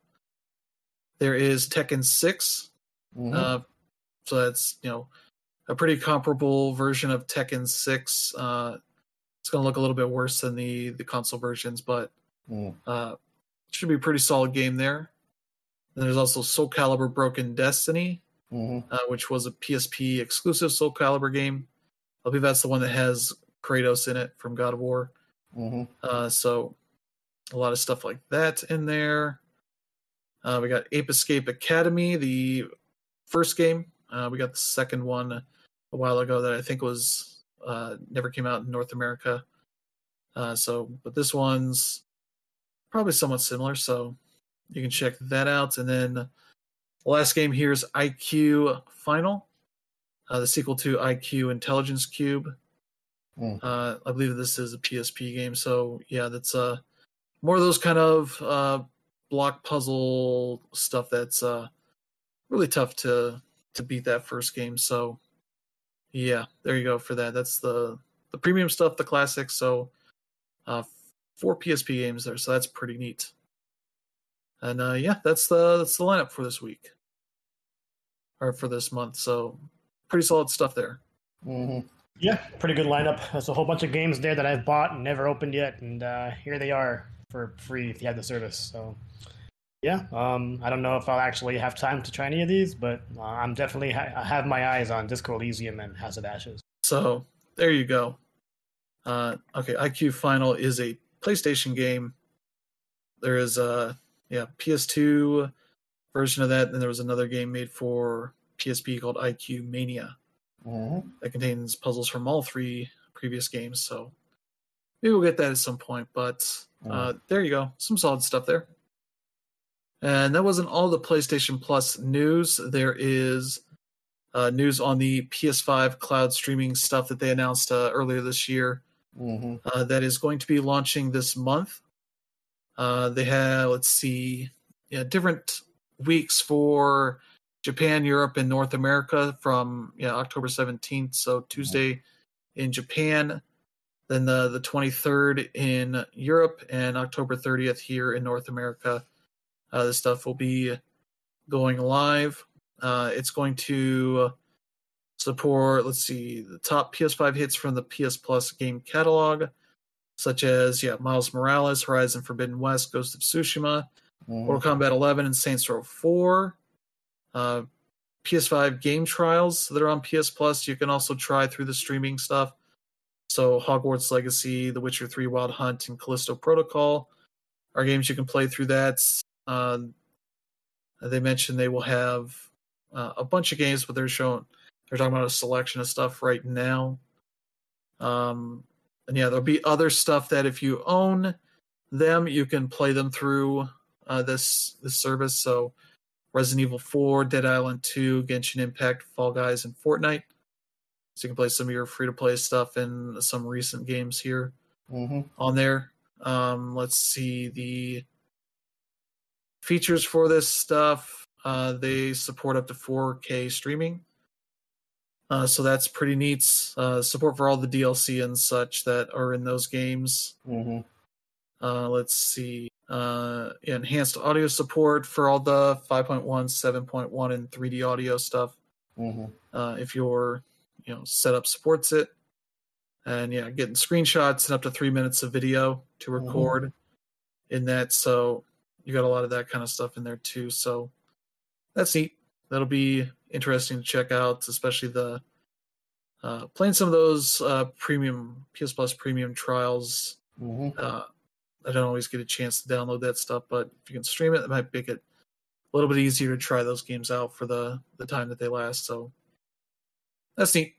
There is Tekken six. Mm-hmm. Uh, so that's, you know, a pretty comparable version of Tekken six. Uh, it's going to look a little bit worse than the, the console versions, but Mm. uh, should be a pretty solid game there. And there's also Soul Calibur Broken Destiny, Mm-hmm. uh, which was a P S P exclusive Soul Calibur game. I believe that's the one that has Kratos in it from God of War. Mm-hmm. Uh, so a lot of stuff like that in there. Uh, we got Ape Escape Academy, the first game. Uh, we got the second one a while ago that I think was uh, never came out in North America. Uh, so, but this one's probably somewhat similar, so you can check that out. And then the last game here is I Q Final, uh, the sequel to I Q Intelligence Cube. Mm. Uh, I believe this is a P S P game, so yeah, that's uh, more of those kind of uh, block puzzle stuff that's uh, really tough to to beat that first game. So yeah, there you go for that. That's the the premium stuff, the classics. So uh, four P S P games there, so that's pretty neat. And uh, yeah, that's the that's the lineup for this week or for this month. So pretty solid stuff there. Mm-hmm. Yeah, pretty good lineup. There's a whole bunch of games there that I've bought and never opened yet, and uh, here they are for free if you have the service. So Yeah, um, I don't know if I'll actually have time to try any of these, but uh, I'm definitely ha- I have my eyes on Disco Elysium and House of Ashes. So there you go. Uh, okay, I Q Final is a PlayStation game. There is a yeah P S two version of that, and there was another game made for P S P called I Q Mania Mm-hmm. that contains puzzles from all three previous games. So maybe we'll get that at some point. But uh, there you go, some solid stuff there. And that wasn't all the PlayStation Plus news. There is uh, news on the P S five cloud streaming stuff that they announced uh, earlier this year. Mm-hmm. Uh, that is going to be launching this month. Uh, they have, let's see, yeah, different weeks for Japan, Europe, and North America from yeah October seventeenth. So Tuesday in Japan, then the the twenty-third in Europe, and October thirtieth here in North America. Uh, this stuff will be going live. Uh, it's going to support, let's see, the top P S five hits from the P S Plus game catalog, such as yeah, Miles Morales, Horizon Forbidden West, Ghost of Tsushima, Mm-hmm. Mortal Kombat eleven, and Saints Row four. Uh, P S five game trials that are on P S Plus. You can also try through the streaming stuff. So Hogwarts Legacy, The Witcher three Wild Hunt, and Callisto Protocol are games you can play through that. Uh, they mentioned they will have uh, a bunch of games, but they're showing they're talking about a selection of stuff right now. Um, and yeah, there'll be other stuff that if you own them, you can play them through uh, this this service. So Resident Evil four, Dead Island two, Genshin Impact, Fall Guys, and Fortnite. So you can play some of your free-to-play stuff and some recent games here Mm-hmm. on there. Um, let's see the features for this stuff. Uh, they support up to four K streaming. Uh, so that's pretty neat. Uh, support for all the D L C and such that are in those games. Mm-hmm. Uh, let's see. Uh, enhanced audio support for all the five point one, seven point one, and three D audio stuff. Mm-hmm. Uh, if your you know setup supports it, and yeah, getting screenshots and up to three minutes of video to record mm-hmm. in that. So you got a lot of that kind of stuff in there too. So that's neat. That'll be interesting to check out, especially the uh, playing some of those uh, premium P S Plus premium trials. Mm-hmm. Uh, I don't always get a chance to download that stuff, but if you can stream it, it might make it a little bit easier to try those games out for the, the time that they last. So that's neat.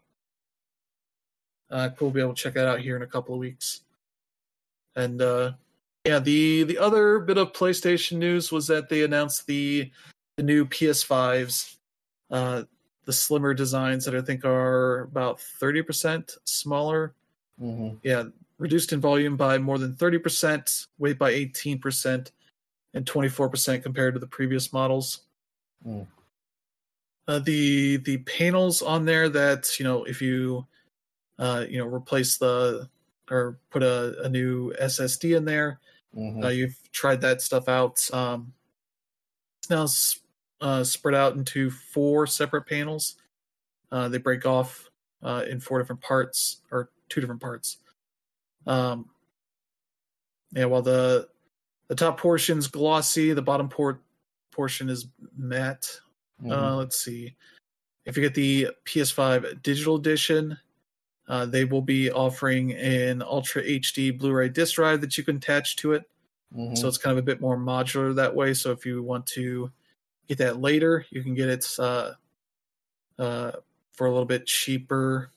Uh, cool to be able to check that out here in a couple of weeks. And uh, yeah, the the other bit of PlayStation news was that they announced the the new P S fives, uh, the slimmer designs that I think are about thirty percent smaller. Mm-hmm. Yeah, reduced in volume by more than thirty percent, weight by eighteen percent, and twenty-four percent compared to the previous models. Mm. Uh, the the panels on there that, you know, if you uh, you know replace the or put a, a new S S D in there, Mm-hmm. uh, you've tried that stuff out. Um, it's now uh, spread out into four separate panels. Uh, they break off uh, in four different parts or two different parts. Um, yeah, while the the top portion's glossy, the bottom port portion is matte. Mm-hmm. Uh, let's see. If you get the P S five Digital Edition, uh, they will be offering an Ultra H D Blu-ray disc drive that you can attach to it. Mm-hmm. So it's kind of a bit more modular that way. So if you want to get that later, you can get it uh, uh, for a little bit cheaper,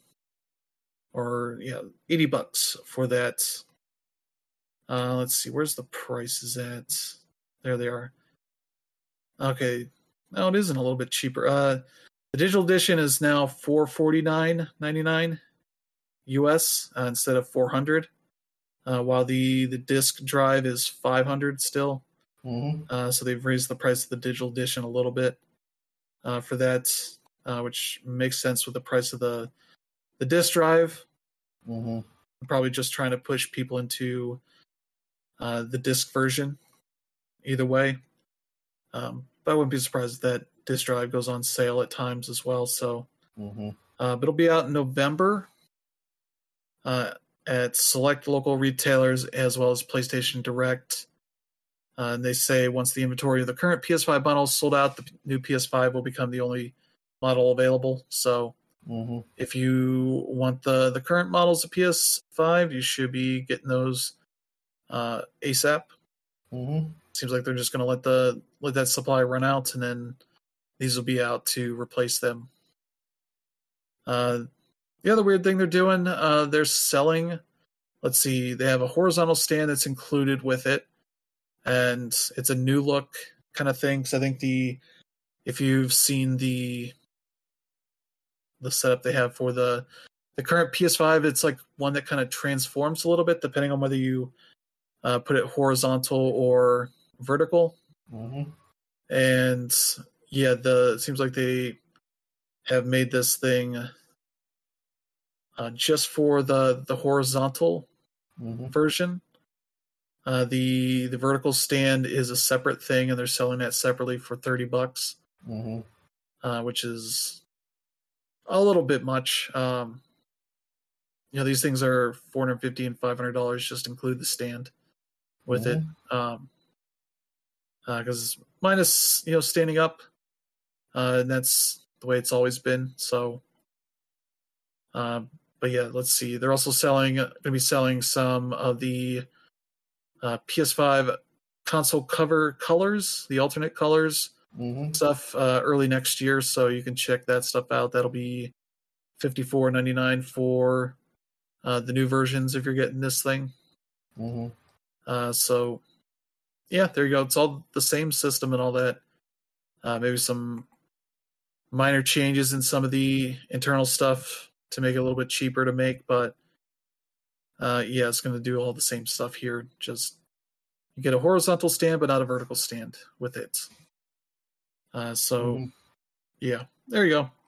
or yeah, eighty bucks for that. Uh, let's see, where's the prices at? There they are. Okay, no, it isn't a little bit cheaper. Uh, the digital edition is now four forty-nine ninety-nine U S uh, instead of four hundred, uh, while the the disc drive is five hundred still. Mm-hmm. Uh, so they've raised the price of the digital edition a little bit uh, for that, uh, which makes sense with the price of the the disc drive. Mm-hmm. I'm probably just trying to push people into uh, the disc version. Either way, um, but I wouldn't be surprised if that disc drive goes on sale at times as well. So, Mm-hmm. uh, but it'll be out in November uh, at select local retailers as well as PlayStation Direct. Uh, and they say once the inventory of the current P S five bundles sold out, the new P S five will become the only model available. So Mm-hmm. if you want the, the current models of P S five, you should be getting those uh, ASAP. Mm-hmm. Seems like they're just going to let the let that supply run out, and then these will be out to replace them. Uh, the other weird thing they're doing, uh, they're selling. Let's see, they have a horizontal stand that's included with it, and it's a new look kind of thing. Because I think the if you've seen the the setup they have for the the current P S five, it's like one that kind of transforms a little bit depending on whether you uh, put it horizontal or vertical. Mm-hmm. And yeah, the it seems like they have made this thing uh, just for the the horizontal Mm-hmm. version. Uh, the the vertical stand is a separate thing, and they're selling that separately for thirty bucks, Mm-hmm. uh, which is a little bit much. Um, you know, these things are four hundred fifty and five hundred dollars just include the stand with it, um, because uh, minus you know standing up, uh, and that's the way it's always been. So, uh, but yeah, let's see. They're also selling going to be selling some of the uh, P S five console cover colors, the alternate colors Mm-hmm. stuff uh, early next year, so you can check that stuff out. That'll be fifty-four ninety-nine for uh, the new versions if you're getting this thing. Mm-hmm. Uh, so yeah, there you go. It's all the same system and all that. Uh, maybe some minor changes in some of the internal stuff to make it a little bit cheaper to make, but uh, yeah, it's going to do all the same stuff here. Just you get a horizontal stand, but not a vertical stand with it. Uh, so Mm-hmm. yeah, there you go.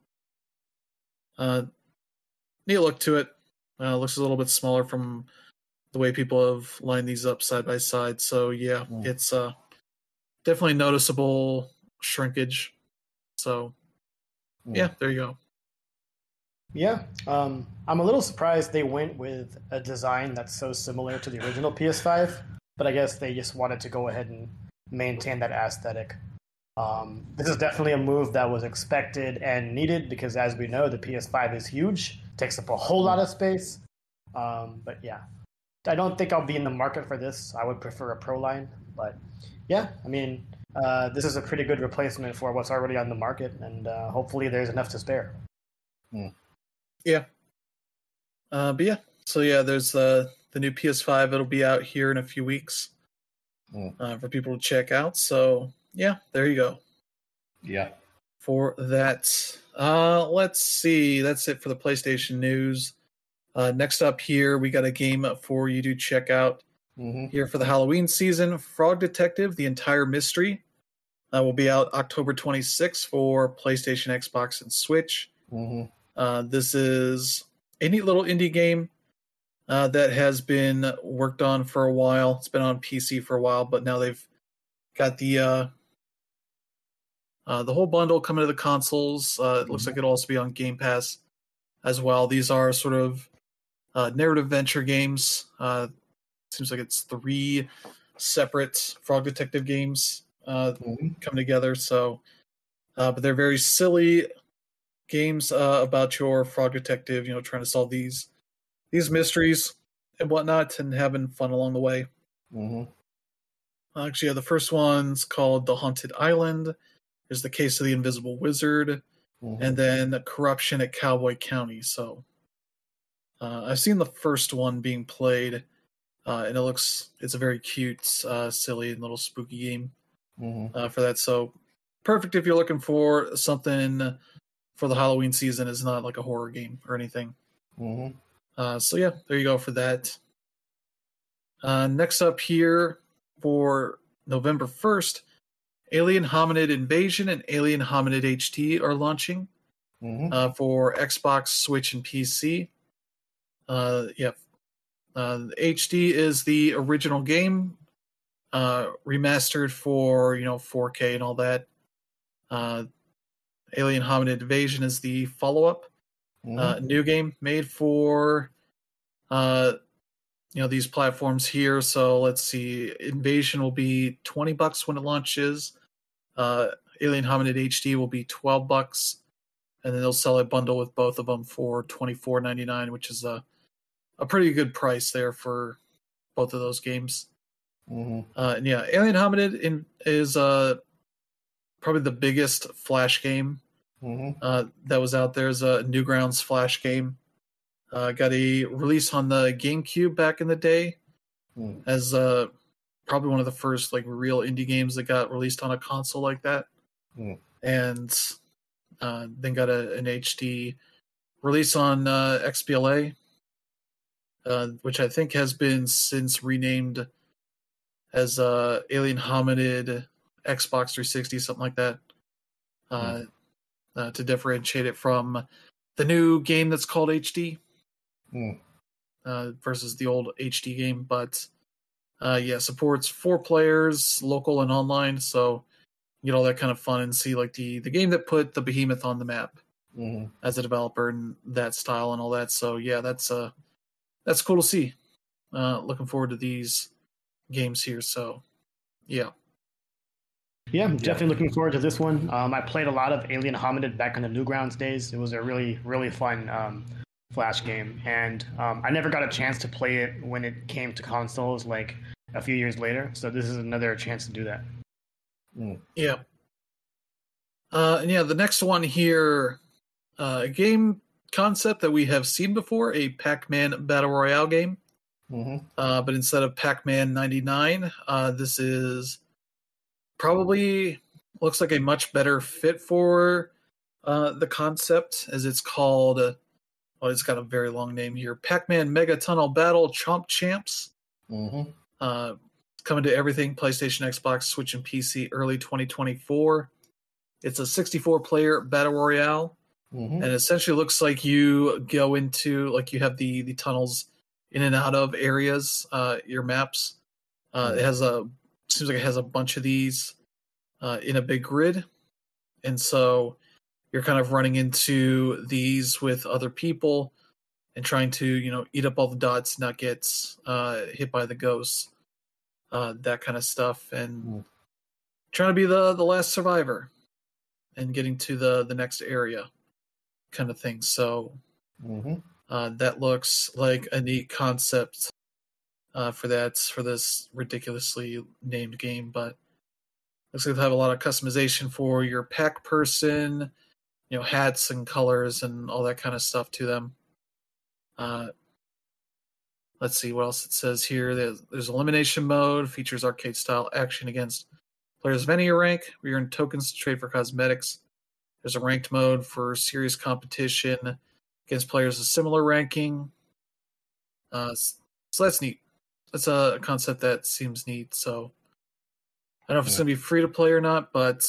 Uh, neat look to it. Uh, looks a little bit smaller from the way people have lined these up side by side. So yeah, Mm. it's uh, definitely noticeable shrinkage. So Mm. yeah, there you go. Yeah, um, I'm a little surprised they went with a design that's so similar to the original P S five, but I guess they just wanted to go ahead and maintain that aesthetic. Um, this is definitely a move that was expected and needed because, as we know, the P S five is huge, takes up a whole lot of space. Um, but yeah, I don't think I'll be in the market for this. I would prefer a Pro line, but yeah, I mean, uh, this is a pretty good replacement for what's already on the market, and uh, hopefully there's enough to spare. Mm. Yeah. Uh, but yeah, so yeah, there's the the new P S five. It'll be out here in a few weeks Mm. uh, for people to check out. So yeah, there you go. Yeah. For that, uh, let's see. That's it for the PlayStation news. Uh, next up here, we got a game for you to check out Mm-hmm. here for the Halloween season. Frog Detective: The Entire Mystery uh, will be out October twenty-sixth for PlayStation, Xbox, and Switch. Mm-hmm. Uh, this is a neat little indie game uh, that has been worked on for a while. It's been on P C for a while, but now they've got the uh, uh, the whole bundle coming to the consoles. Uh, it looks like it'll also be on Game Pass as well. These are sort of uh, narrative venture games. Uh, seems like it's three separate Frog Detective games uh, Mm-hmm. coming together. So, uh, but they're very silly games uh, about your frog detective, you know, trying to solve these these mysteries and whatnot, and having fun along the way. Mm-hmm. Actually, yeah, the first one's called The Haunted Island. There's the Case of the Invisible Wizard, Mm-hmm. and then Corruption at Cowboy County. So uh, I've seen the first one being played, uh, and it looks it's a very cute, uh, silly, and little spooky game Mm-hmm. uh, for that. So perfect if you're looking for something for the Halloween season. Is not like a horror game or anything. Mm-hmm. Uh, so yeah, there you go for that. Uh, next up here for November first, Alien Hominid Invasion and Alien Hominid H D are launching Mm-hmm. uh, for Xbox, Switch, and P C. Uh, yeah, uh, H D is the original game, uh, remastered for you know four K and all that. Uh, Alien Hominid Invasion is the follow-up. Mm-hmm. Uh, new game made for uh, you know, these platforms here. So let's see, Invasion will be twenty bucks when it launches. Uh, Alien Hominid H D will be twelve bucks, and then they'll sell a bundle with both of them for twenty-four ninety-nine, which is a a pretty good price there for both of those games. Mm-hmm. Uh, and yeah, Alien Hominid in, is uh, probably the biggest Flash game Mm-hmm. uh, that was out there. Is a Newgrounds Flash game. Uh, got a release on the GameCube back in the day, Mm. as uh, probably one of the first like real indie games that got released on a console like that. Mm. And uh, then got a, an H D release on uh, X B L A, uh, which I think has been since renamed as uh, Alien Hominid Xbox three sixty, something like that, uh, Mm. uh, to differentiate it from the new game that's called H D Mm. uh, versus the old H D game. But uh, yeah, supports four players, local and online, so you get all that kind of fun and see like the, the game that put the Behemoth on the map Mm-hmm. as a developer and that style and all that. So yeah, that's uh that's cool to see. Uh, looking forward to these games here. So yeah. Yeah, I'm definitely looking forward to this one. Um, I played a lot of Alien Hominid back in the Newgrounds days. It was a really, really fun um, Flash game. And um, I never got a chance to play it when it came to consoles like a few years later. So this is another chance to do that. Mm. Yeah. Uh, and yeah, the next one here, uh, a game concept that we have seen before, a Pac-Man Battle Royale game. Mm-hmm. Uh, but instead of Pac-Man ninety-nine, uh, this is probably looks like a much better fit for uh, the concept, as it's called, uh, well, it's got a very long name here, Pac-Man Mega Tunnel Battle Chomp Champs. Mm-hmm. Uh, it's coming to everything, PlayStation, Xbox, Switch, and P C early twenty twenty-four. It's a sixty-four player battle royale, Mm-hmm. and it essentially looks like you go into, like you have the, the tunnels in and out of areas, uh, your maps. Uh, it has a, seems like it has a bunch of these uh, in a big grid. And so you're kind of running into these with other people and trying to, you know, eat up all the dots, not get uh, hit by the ghosts, uh, that kind of stuff. And Mm. trying to be the, the last survivor and getting to the, the next area kind of thing. So Mm-hmm. uh, that looks like a neat concept uh, for that, for this ridiculously named game. But looks like they have a lot of customization for your pack person, you know, hats and colors and all that kind of stuff to them. Uh, let's see what else it says here. There's, there's elimination mode, features arcade style action against players of any rank. We earn tokens to trade for cosmetics. There's a ranked mode for serious competition against players of similar ranking. Uh, so that's neat. That's a concept that seems neat. So I don't know if it's Yeah. going to be free to play or not, but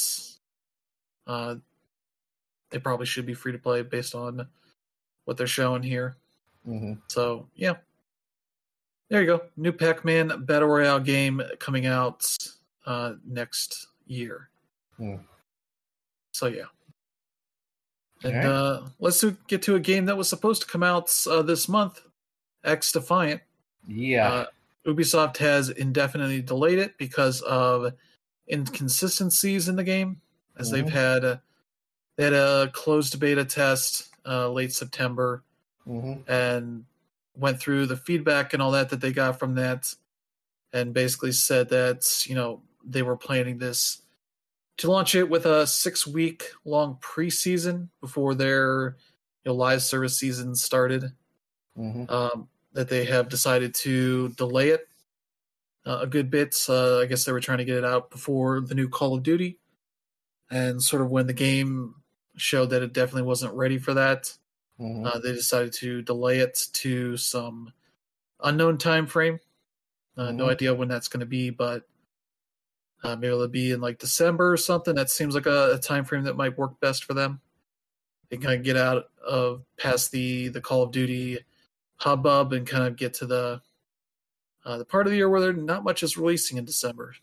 uh, they probably should be free to play based on what they're showing here. Mm-hmm. So yeah, there you go. New Pac-Man Battle Royale game coming out uh, next year. Mm. So yeah. And Okay. uh, let's do- get to a game that was supposed to come out uh, this month, X Defiant. Yeah. Uh, Ubisoft has indefinitely delayed it because of inconsistencies in the game, as Mhm. they've had a, they had a closed beta test uh, late September mm-hmm. and went through the feedback and all that that they got from that, and basically said that, you know, they were planning this to launch it with a six week long preseason before their, you know, live service season started. Mm-hmm. Um, that they have decided to delay it uh, a good bit. Uh, I guess they were trying to get it out before the new Call of Duty, and sort of when the game showed that it definitely wasn't ready for that, Mm-hmm. uh, they decided to delay it to some unknown time frame. Uh, No Mhm. idea when that's going to be, but uh, maybe it'll be in like December or something. That seems like a, a time frame that might work best for them. They kind of get out of past the the Call of Duty hubbub and kind of get to the uh, the part of the year where there not much is releasing in December.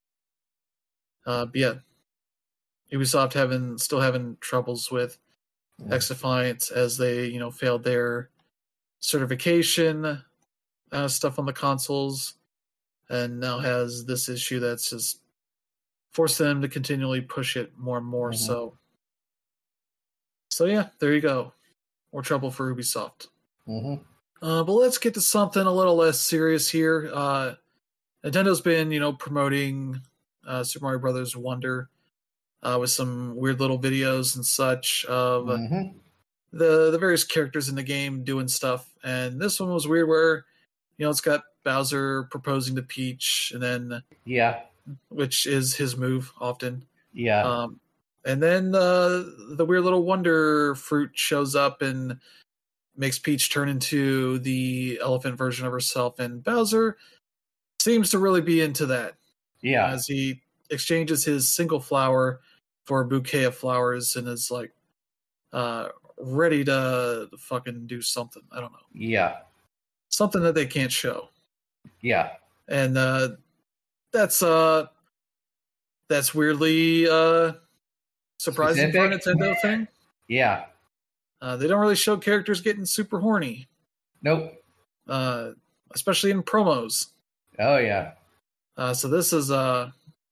Uh, but yeah, Ubisoft having still having troubles with Mm. X Defiant as they, you know, failed their certification uh, stuff on the consoles, and now has this issue that's just forced them to continually push it more and more. Mm-hmm. So, so yeah, there you go. More trouble for Ubisoft. Mm-hmm. Uh, but let's get to something a little less serious here. Uh, Nintendo's been, you know, promoting uh, Super Mario Brothers Wonder uh, with some weird little videos and such of mm-hmm. the the various characters in the game doing stuff. And this one was weird, where you know it's got Bowser proposing to Peach, and then yeah, which is his move often. Yeah. Um, and then uh, the weird little Wonder Fruit shows up and makes Peach turn into the elephant version of herself, and Bowser seems to really be into that. Yeah. As he exchanges his single flower for a bouquet of flowers and is like uh, ready to fucking do something. I don't know. Yeah. Something that they can't show. Yeah. And uh, that's uh, that's weirdly uh, surprising Specific? for a Nintendo thing. Yeah. Uh, they don't really show characters getting super horny. Nope. Uh, especially in promos. Oh, yeah. Uh, so this is uh,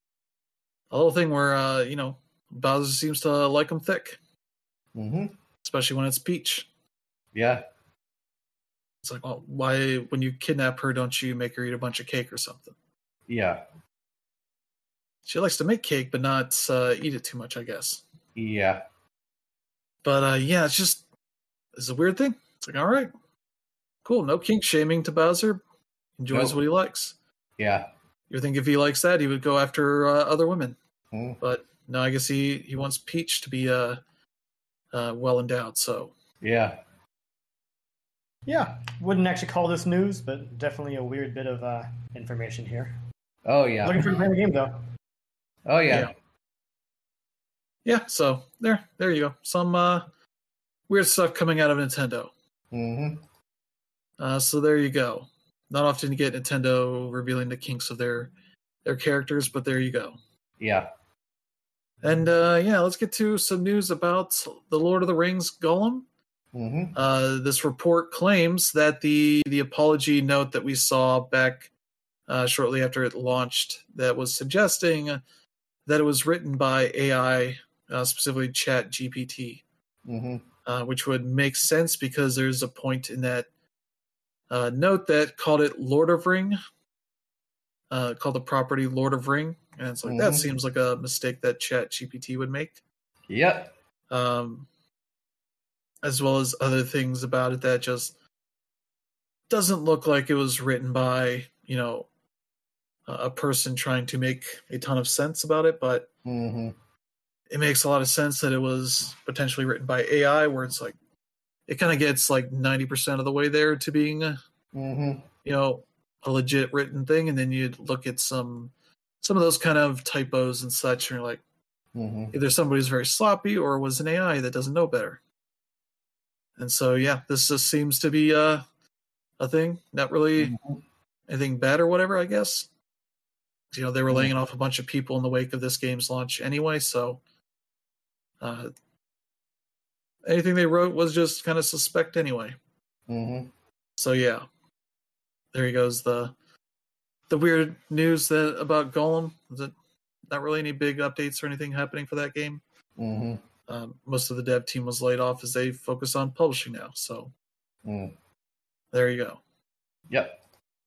a little thing where, uh, you know, Bowser seems to like them thick. Mm-hmm. Especially when it's Peach. Yeah. It's like, well, why, when you kidnap her, don't you make her eat a bunch of cake or something? Yeah. She likes to make cake, but not uh, eat it too much, I guess. Yeah. But, uh, yeah, it's just, it's a weird thing. It's like, all right, cool. No kink shaming to Bowser. Enjoys Nope. what he likes. Yeah. You would think if he likes that, he would go after uh, other women. Mm. But no, I guess he, he wants Peach to be uh, uh, well endowed, so. Yeah. Yeah. Wouldn't actually call this news, but definitely a weird bit of uh, information here. Oh, yeah. Looking forward to playing the game, though. Oh, yeah. Yeah. Yeah, so there, there you go. Some uh, weird stuff coming out of Nintendo. Mm-hmm. Uh, so there you go. Not often you get Nintendo revealing the kinks of their their characters, but there you go. Yeah. And uh, yeah, let's get to some news about the Lord of the Rings Golem. Mm-hmm. Uh, this report claims that the the apology note that we saw back uh, shortly after it launched, that was suggesting that it was written by A I, uh, specifically Chat G P T, Mm-hmm. uh, which would make sense because there's a point in that uh, note that called it Lord of Ring, uh, called the property Lord of Ring, and it's like Mhm. that seems like a mistake that Chat G P T would make. Yep. Um, as well as other things about it that just doesn't look like it was written by, you know, a a person trying to make a ton of sense about it, but Mm-hmm. it makes a lot of sense that it was potentially written by A I, where it's like it kind of gets like ninety percent of the way there to being, Mm-hmm. you know, a legit written thing, and then you'd look at some some of those kind of typos and such, and you're like, Mm-hmm. either somebody's very sloppy or was an A I that doesn't know better. And so, yeah, this just seems to be uh, a thing. Not really Mhm. anything bad or whatever, I guess. You know, they were Mhm. laying off a bunch of people in the wake of this game's launch anyway, so uh, anything they wrote was just kind of suspect anyway. Mm-hmm. So, yeah, there he goes. The the weird news that about Golem. Is it not really any big updates or anything happening for that game? Mm-hmm. Um, most of the dev team was laid off as they focus on publishing now. So Mm. there you go. Yep.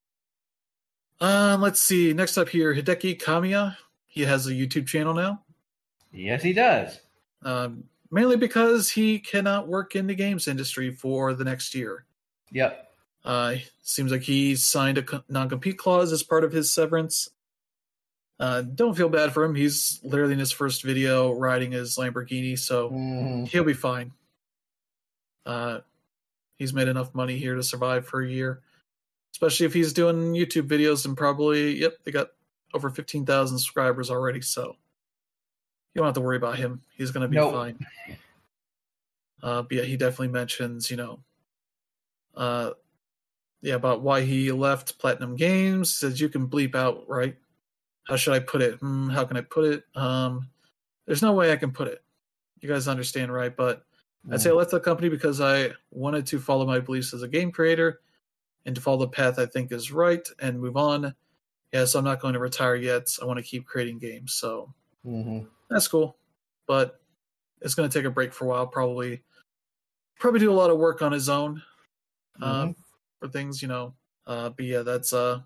Um, let's see. Next up here, Hideki Kamiya. He has a YouTube channel now, Yes, he does. um, mainly because he cannot work in the games industry for the next year. Yep. Uh, seems like he signed a co- non-compete clause as part of his severance. Uh, don't feel bad for him. He's literally in his first video riding his Lamborghini, so Mm-hmm. he'll be fine. Uh, he's made enough money here to survive for a year, especially if he's doing YouTube videos, and probably, yep, they got over fifteen thousand subscribers already, so you don't have to worry about him. He's going to be Nope. fine. Uh, but yeah, he definitely mentions, you know, uh, yeah, about why he left Platinum Games. Says you can bleep out, right? How should I put it? Hmm, how can I put it? Um, there's no way I can put it. You guys understand, right? But I'd say I left the company because I wanted to follow my beliefs as a game creator and to follow the path I think is right and move on. Yeah, so I'm not going to retire yet. I want to keep creating games, so Mm-hmm. that's cool. But it's going to take a break for a while. Probably, probably do a lot of work on his own uh, Mm-hmm. for things, you know. Uh, but yeah, that's a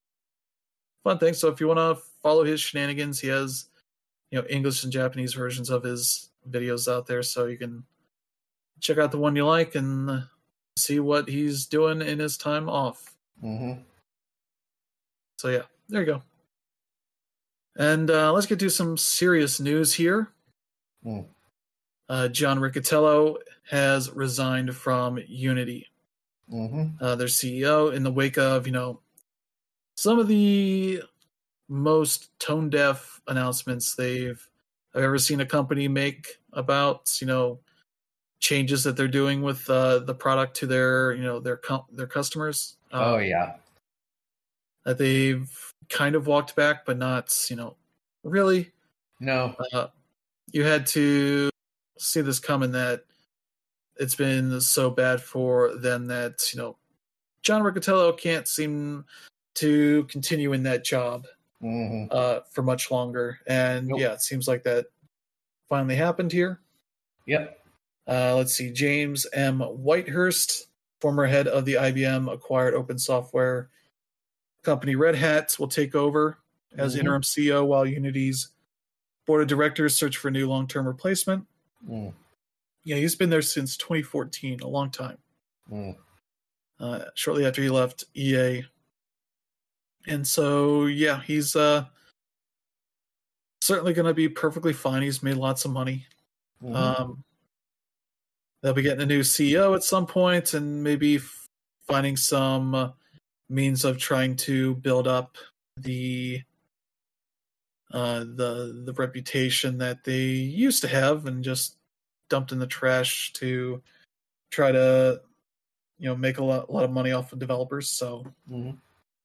fun thing. So if you want to follow his shenanigans, he has, you know, English and Japanese versions of his videos out there, so you can check out the one you like and see what he's doing in his time off. Mm-hmm. So yeah, there you go. And uh, let's get to some serious news here. Mm. Uh, John Riccitiello has resigned from Unity, Mm-hmm. uh, their C E O, in the wake of, you know, some of the most tone-deaf announcements they've I've ever seen a company make about, you know, changes that they're doing with uh, the product to their, you know, their com- their customers. Um, Oh yeah. That they've kind of walked back, but not, you know, really. No. Uh, you had to see this coming, that it's been so bad for them that, you know, John Riccitiello can't seem to continue in that job Mm-hmm. uh, for much longer. And Nope. yeah, it seems like that finally happened here. Yep. Uh, let's see, James M. Whitehurst, former head of the I B M acquired open software company Red Hat, will take over as Mhm. interim C E O while Unity's board of directors search for a new long-term replacement. Mm. Yeah, he's been there since twenty fourteen, a long time. Mm. Uh, shortly after he left E A. And so, yeah, he's uh, certainly going to be perfectly fine. He's made lots of money. Mhm. Um, they'll be getting a new C E O at some point, and maybe f- finding some uh, means of trying to build up the uh, the the reputation that they used to have, and just dumped in the trash to try to, you know, make a lot, a lot of money off of developers. So, Mhm.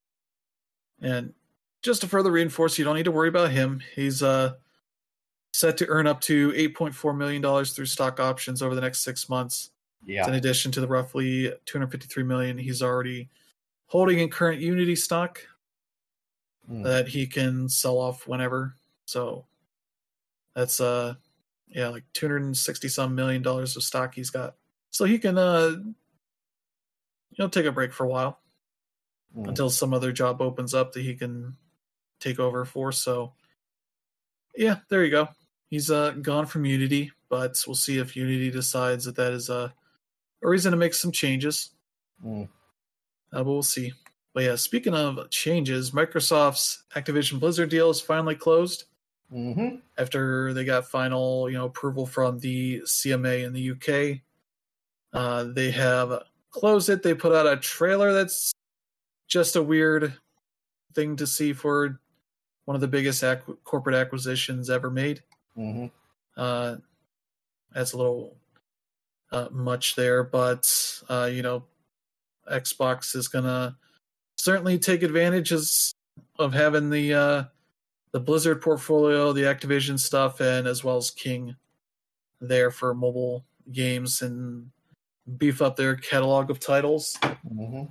and just to further reinforce, you don't need to worry about him. He's uh, set to earn up to eight point four million dollars through stock options over the next six months. Yeah. In addition to the roughly two hundred fifty-three million dollars he's already holding in current Unity stock Mm. that he can sell off whenever. So that's uh yeah, like two hundred sixty some million dollars of stock he's got. So he can uh you know take a break for a while Mm. until some other job opens up that he can take over for. So yeah, there you go. He's uh gone from Unity, but we'll see if Unity decides that that is uh, a reason to make some changes. Mm. Uh, but we'll see. But yeah, speaking of changes, Microsoft's Activision Blizzard deal is finally closed Mm-hmm. after they got final, you know, approval from the C M A in the U K. Uh, they have closed it. They put out a trailer that's just a weird thing to see for one of the biggest ac- corporate acquisitions ever made. Mm-hmm. Uh, that's a little uh, much there, but uh, you know, Xbox is gonna certainly take advantages of having the uh, the Blizzard portfolio, the Activision stuff, and as well as King there for mobile games, and beef up their catalog of titles. Mm-hmm.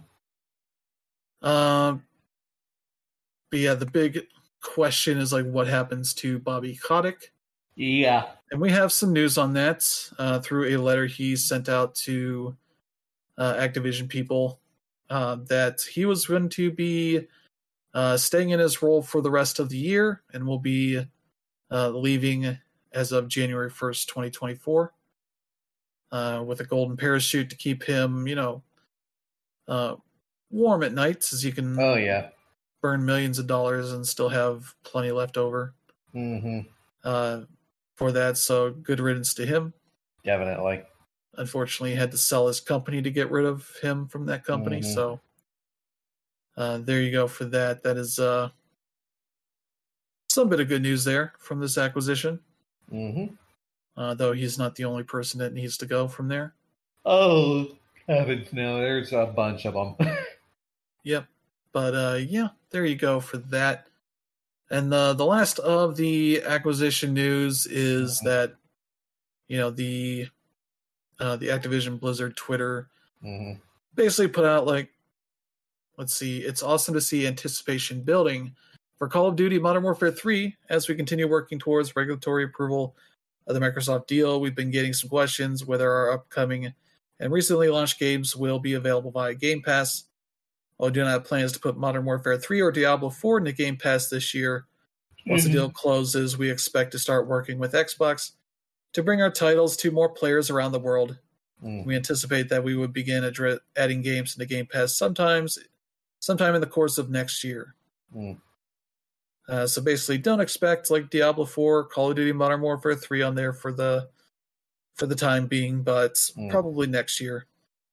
Um, but yeah, the big question is like, what happens to Bobby Kotick? Yeah. And we have some news on that uh, through a letter he sent out to uh, Activision people uh, that he was going to be uh, staying in his role for the rest of the year and will be uh, leaving as of January first, twenty twenty-four, uh, with a golden parachute to keep him, you know, uh, warm at nights, as you can Oh yeah. burn millions of dollars and still have plenty left over Mm-hmm. uh, for that. So good riddance to him. Definitely. Unfortunately, he had to sell his company to get rid of him from that company. Mhm. So uh, there you go for that. That is uh, some bit of good news there from this acquisition. Mm-hmm. Uh, though he's not the only person that needs to go from there. Oh heavens, no! There's a bunch of them. Yep. But uh, yeah, there you go for that. And the the last of the acquisition news is Mhm. that, you know, the uh, the Activision Blizzard Twitter mm-hmm. basically put out like let's see. It's awesome to see anticipation building for Call of Duty Modern Warfare three as we continue working towards regulatory approval of the Microsoft deal. We've been getting some questions whether our upcoming and recently launched games will be available via Game Pass. While we do not have plans to put Modern Warfare three or Diablo four into Game Pass this year, once mm-hmm. the deal closes, we expect to start working with Xbox to bring our titles to more players around the world. Mm. We anticipate that we would begin addre- adding games into Game Pass sometimes, sometime in the course of next year. Mm. Uh, so basically, don't expect like Diablo four, Call of Duty Modern Warfare three on there for the for the time being, but mm. probably next year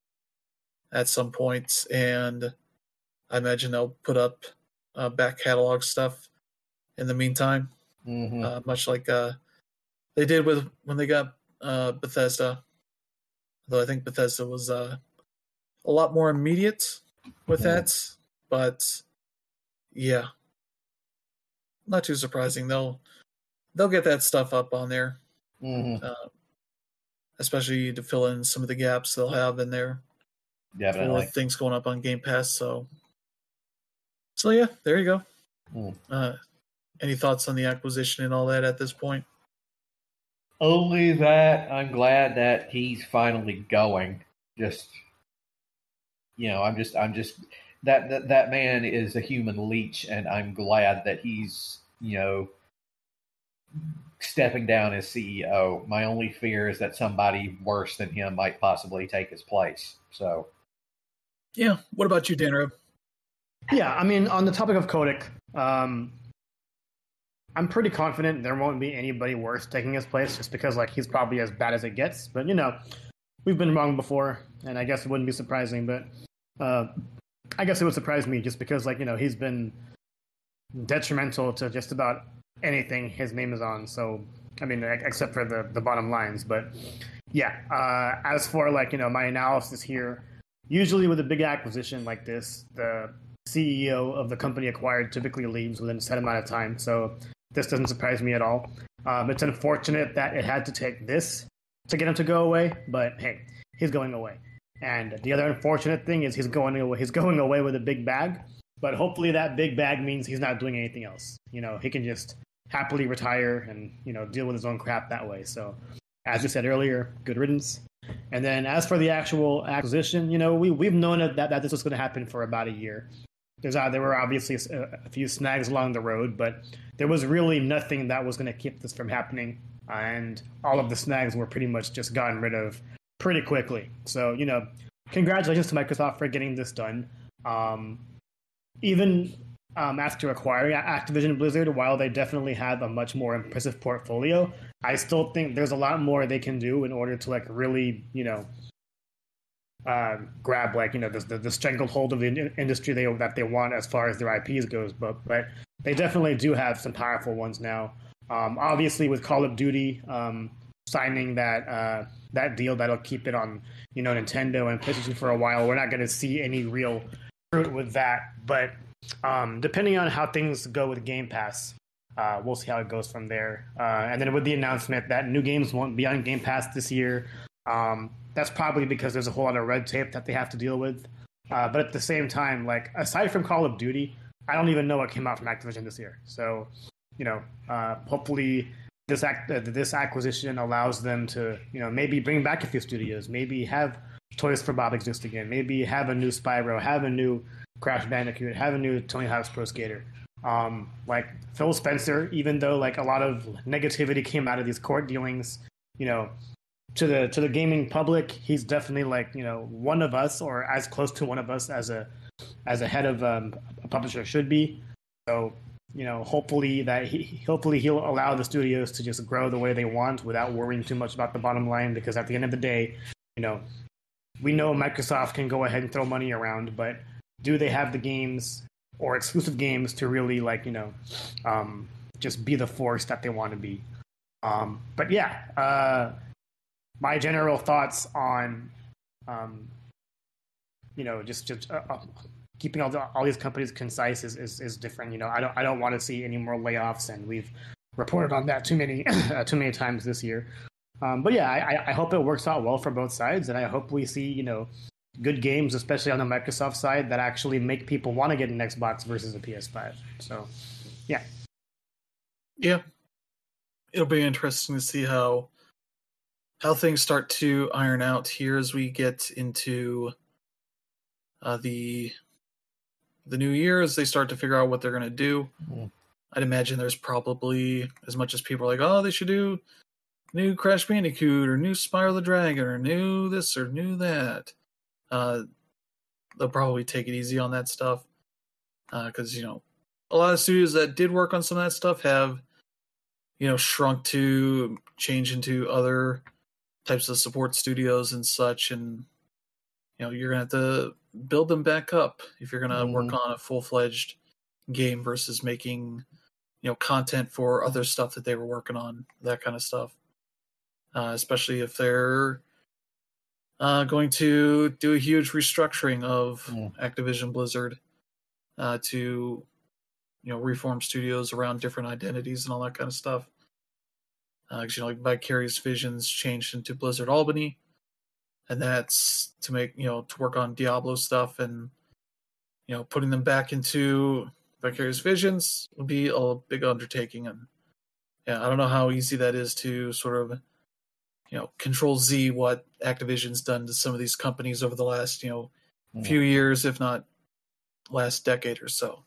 at some point. And I imagine they'll put up uh, back catalog stuff in the meantime, mm-hmm. uh, much like uh, they did with when they got uh, Bethesda. Though I think Bethesda was uh, a lot more immediate with mm-hmm. that, but yeah, not too surprising. They'll they'll get that stuff up on there, mm-hmm. uh, especially to fill in some of the gaps they'll have in there Definitely. for things going up on Game Pass. So, so yeah, there you go. Mm. Uh, any thoughts on the acquisition and all that at this point? Only that I'm glad that he's finally going. Just, you know, I'm just, I'm just that that that man is a human leech, and I'm glad that he's, you know, stepping down as C E O. My only fear is that somebody worse than him might possibly take his place. So, yeah. What about you, Danro? Yeah, I mean, on the topic of Kotick, um, I'm pretty confident there won't be anybody worse taking his place, just because like he's probably as bad as it gets. But you know, we've been wrong before, and I guess it wouldn't be surprising. But uh, I guess it would surprise me just because like you know he's been detrimental to just about anything his name is on. So I mean, except for the the bottom lines. But yeah, uh, as for like you know my analysis here, usually with a big acquisition like this, the C E O of the company acquired typically leaves within a set amount of time. So this doesn't surprise me at all. Um, it's unfortunate that it had to take this to get him to go away, but hey, he's going away. And the other unfortunate thing is he's going away. He's going away with a big bag, but hopefully that big bag means he's not doing anything else. You know, he can just happily retire and you know deal with his own crap that way. So, as you said earlier, good riddance. And then as for the actual acquisition, you know, we we've known that that this was going to happen for about a year. There's uh, there were obviously a, a few snags along the road, but there was really nothing that was going to keep this from happening, and all of the snags were pretty much just gotten rid of pretty quickly. So, you know, congratulations to Microsoft for getting this done. Um, even um, after acquiring Activision Blizzard, while they definitely have a much more impressive portfolio, I still think there's a lot more they can do in order to like really, you know, Uh, grab like you know the, the, the stranglehold of the in- industry they that they want as far as their I Ps goes, but but they definitely do have some powerful ones now. Um, obviously, with Call of Duty um, signing that uh, that deal that'll keep it on you know Nintendo and PlayStation for a while, we're not going to see any real fruit with that. But um, depending on how things go with Game Pass, uh, we'll see how it goes from there. Uh, and then with the announcement that new games won't be on Game Pass this year. Um, That's probably because there's a whole lot of red tape that they have to deal with. Uh, but at the same time, like aside from Call of Duty, I don't even know what came out from Activision this year. So, you know, uh, hopefully this act, uh, this acquisition allows them to, you know, maybe bring back a few studios, maybe have Toys for Bob exist again, maybe have a new Spyro, have a new Crash Bandicoot, have a new Tony Hawk's Pro Skater. Um, like Phil Spencer, even though like a lot of negativity came out of these court dealings, you know. To the to the gaming public, he's definitely like you know one of us, or as close to one of us as a as a head of um, a publisher should be. So you know, hopefully that he hopefully he'll allow the studios to just grow the way they want without worrying too much about the bottom line. Because at the end of the day, you know, we know Microsoft can go ahead and throw money around, but do they have the games or exclusive games to really like you know um, just be the force that they want to be? Um, but yeah. Uh, My general thoughts on, um, you know, just just uh, uh, keeping all the, all these companies concise is, is, is different. You know, I don't I don't want to see any more layoffs, and we've reported on that too many uh, too many times this year. Um, but yeah, I, I hope it works out well for both sides, and I hope we see you know good games, especially on the Microsoft side, that actually make people want to get an Xbox versus a P S five. So, yeah. Yeah. It'll be interesting to see how how things start to iron out here as we get into uh, the the new year, as they start to figure out what they're going to do. Mm. I'd imagine there's probably, as much as people are like, oh, they should do new Crash Bandicoot or new Spyro the Dragon or new this or new that. Uh, they'll probably take it easy on that stuff. Because, uh, you know, a lot of studios that did work on some of that stuff have, you know, shrunk to change into other types of support studios and such. And, you know, you're going to have to build them back up if you're going to mm-hmm. work on a full-fledged game versus making, you know, content for other stuff that they were working on, that kind of stuff. Uh, especially if they're uh, going to do a huge restructuring of yeah. Activision Blizzard uh, to, you know, reform studios around different identities and all that kind of stuff. Uh, you know, like Vicarious Visions changed into Blizzard Albany, and that's to make, you know, to work on Diablo stuff, and, you know, putting them back into Vicarious Visions would be a big undertaking. And yeah, I don't know how easy that is to sort of, you know, control Z what Activision's done to some of these companies over the last, you know, yeah. few years, if not last decade or so.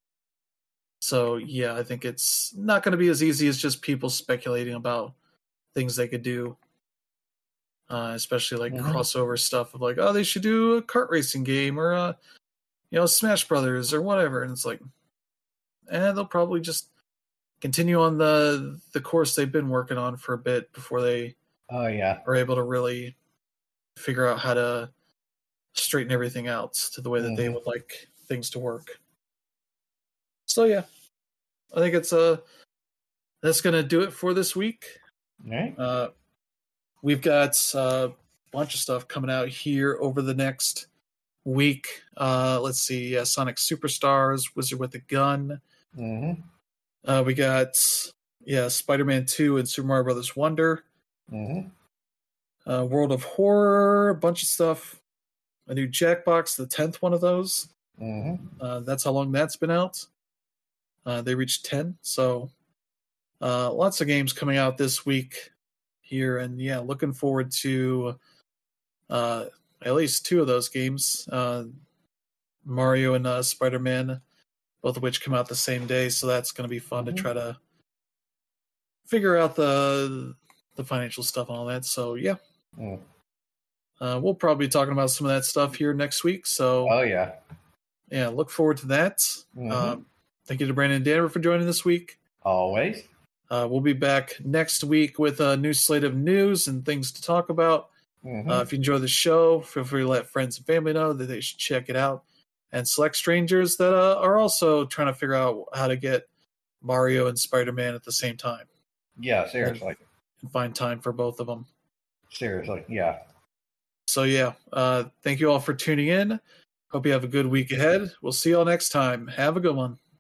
So yeah, I think it's not going to be as easy as just people speculating about things they could do, uh, especially like mm-hmm. crossover stuff of like, oh, they should do a kart racing game or a, you know, Smash Brothers or whatever, and it's like, eh, they'll probably just continue on the the course they've been working on for a bit before they oh yeah are able to really figure out how to straighten everything out to the way that mm-hmm. they would like things to work. So yeah, I think it's uh that's gonna do it for this week. All right. Uh, we've got uh, a bunch of stuff coming out here over the next week. Uh, let's see, uh, Sonic Superstars, Wizard with a Gun. Mm-hmm. Uh, we got yeah, Spider-Man two and Super Mario Brothers Wonder. Mm-hmm. Uh, World of Horror, a bunch of stuff. A new Jackbox, the tenth one of those. Mm-hmm. Uh, that's how long that's been out. Uh, they reached ten, so uh, lots of games coming out this week here, and yeah, looking forward to uh, at least two of those games. Uh, Mario and uh, Spider-Man, both of which come out the same day, so that's going to be fun mm-hmm. to try to figure out the the financial stuff and all that. So yeah, mm. uh, we'll probably be talking about some of that stuff here next week. So oh yeah, yeah, look forward to that. Mm-hmm. Um, thank you to Brandon and Danver for joining this week. Always. Uh, we'll be back next week with a new slate of news and things to talk about. Mm-hmm. Uh, if you enjoy the show, feel free to let friends and family know that they should check it out. And select strangers that uh, are also trying to figure out how to get Mario and Spider-Man at the same time. Yeah, seriously. And, and find time for both of them. Seriously, yeah. So yeah, uh, thank you all for tuning in. Hope you have a good week ahead. We'll see you all next time. Have a good one.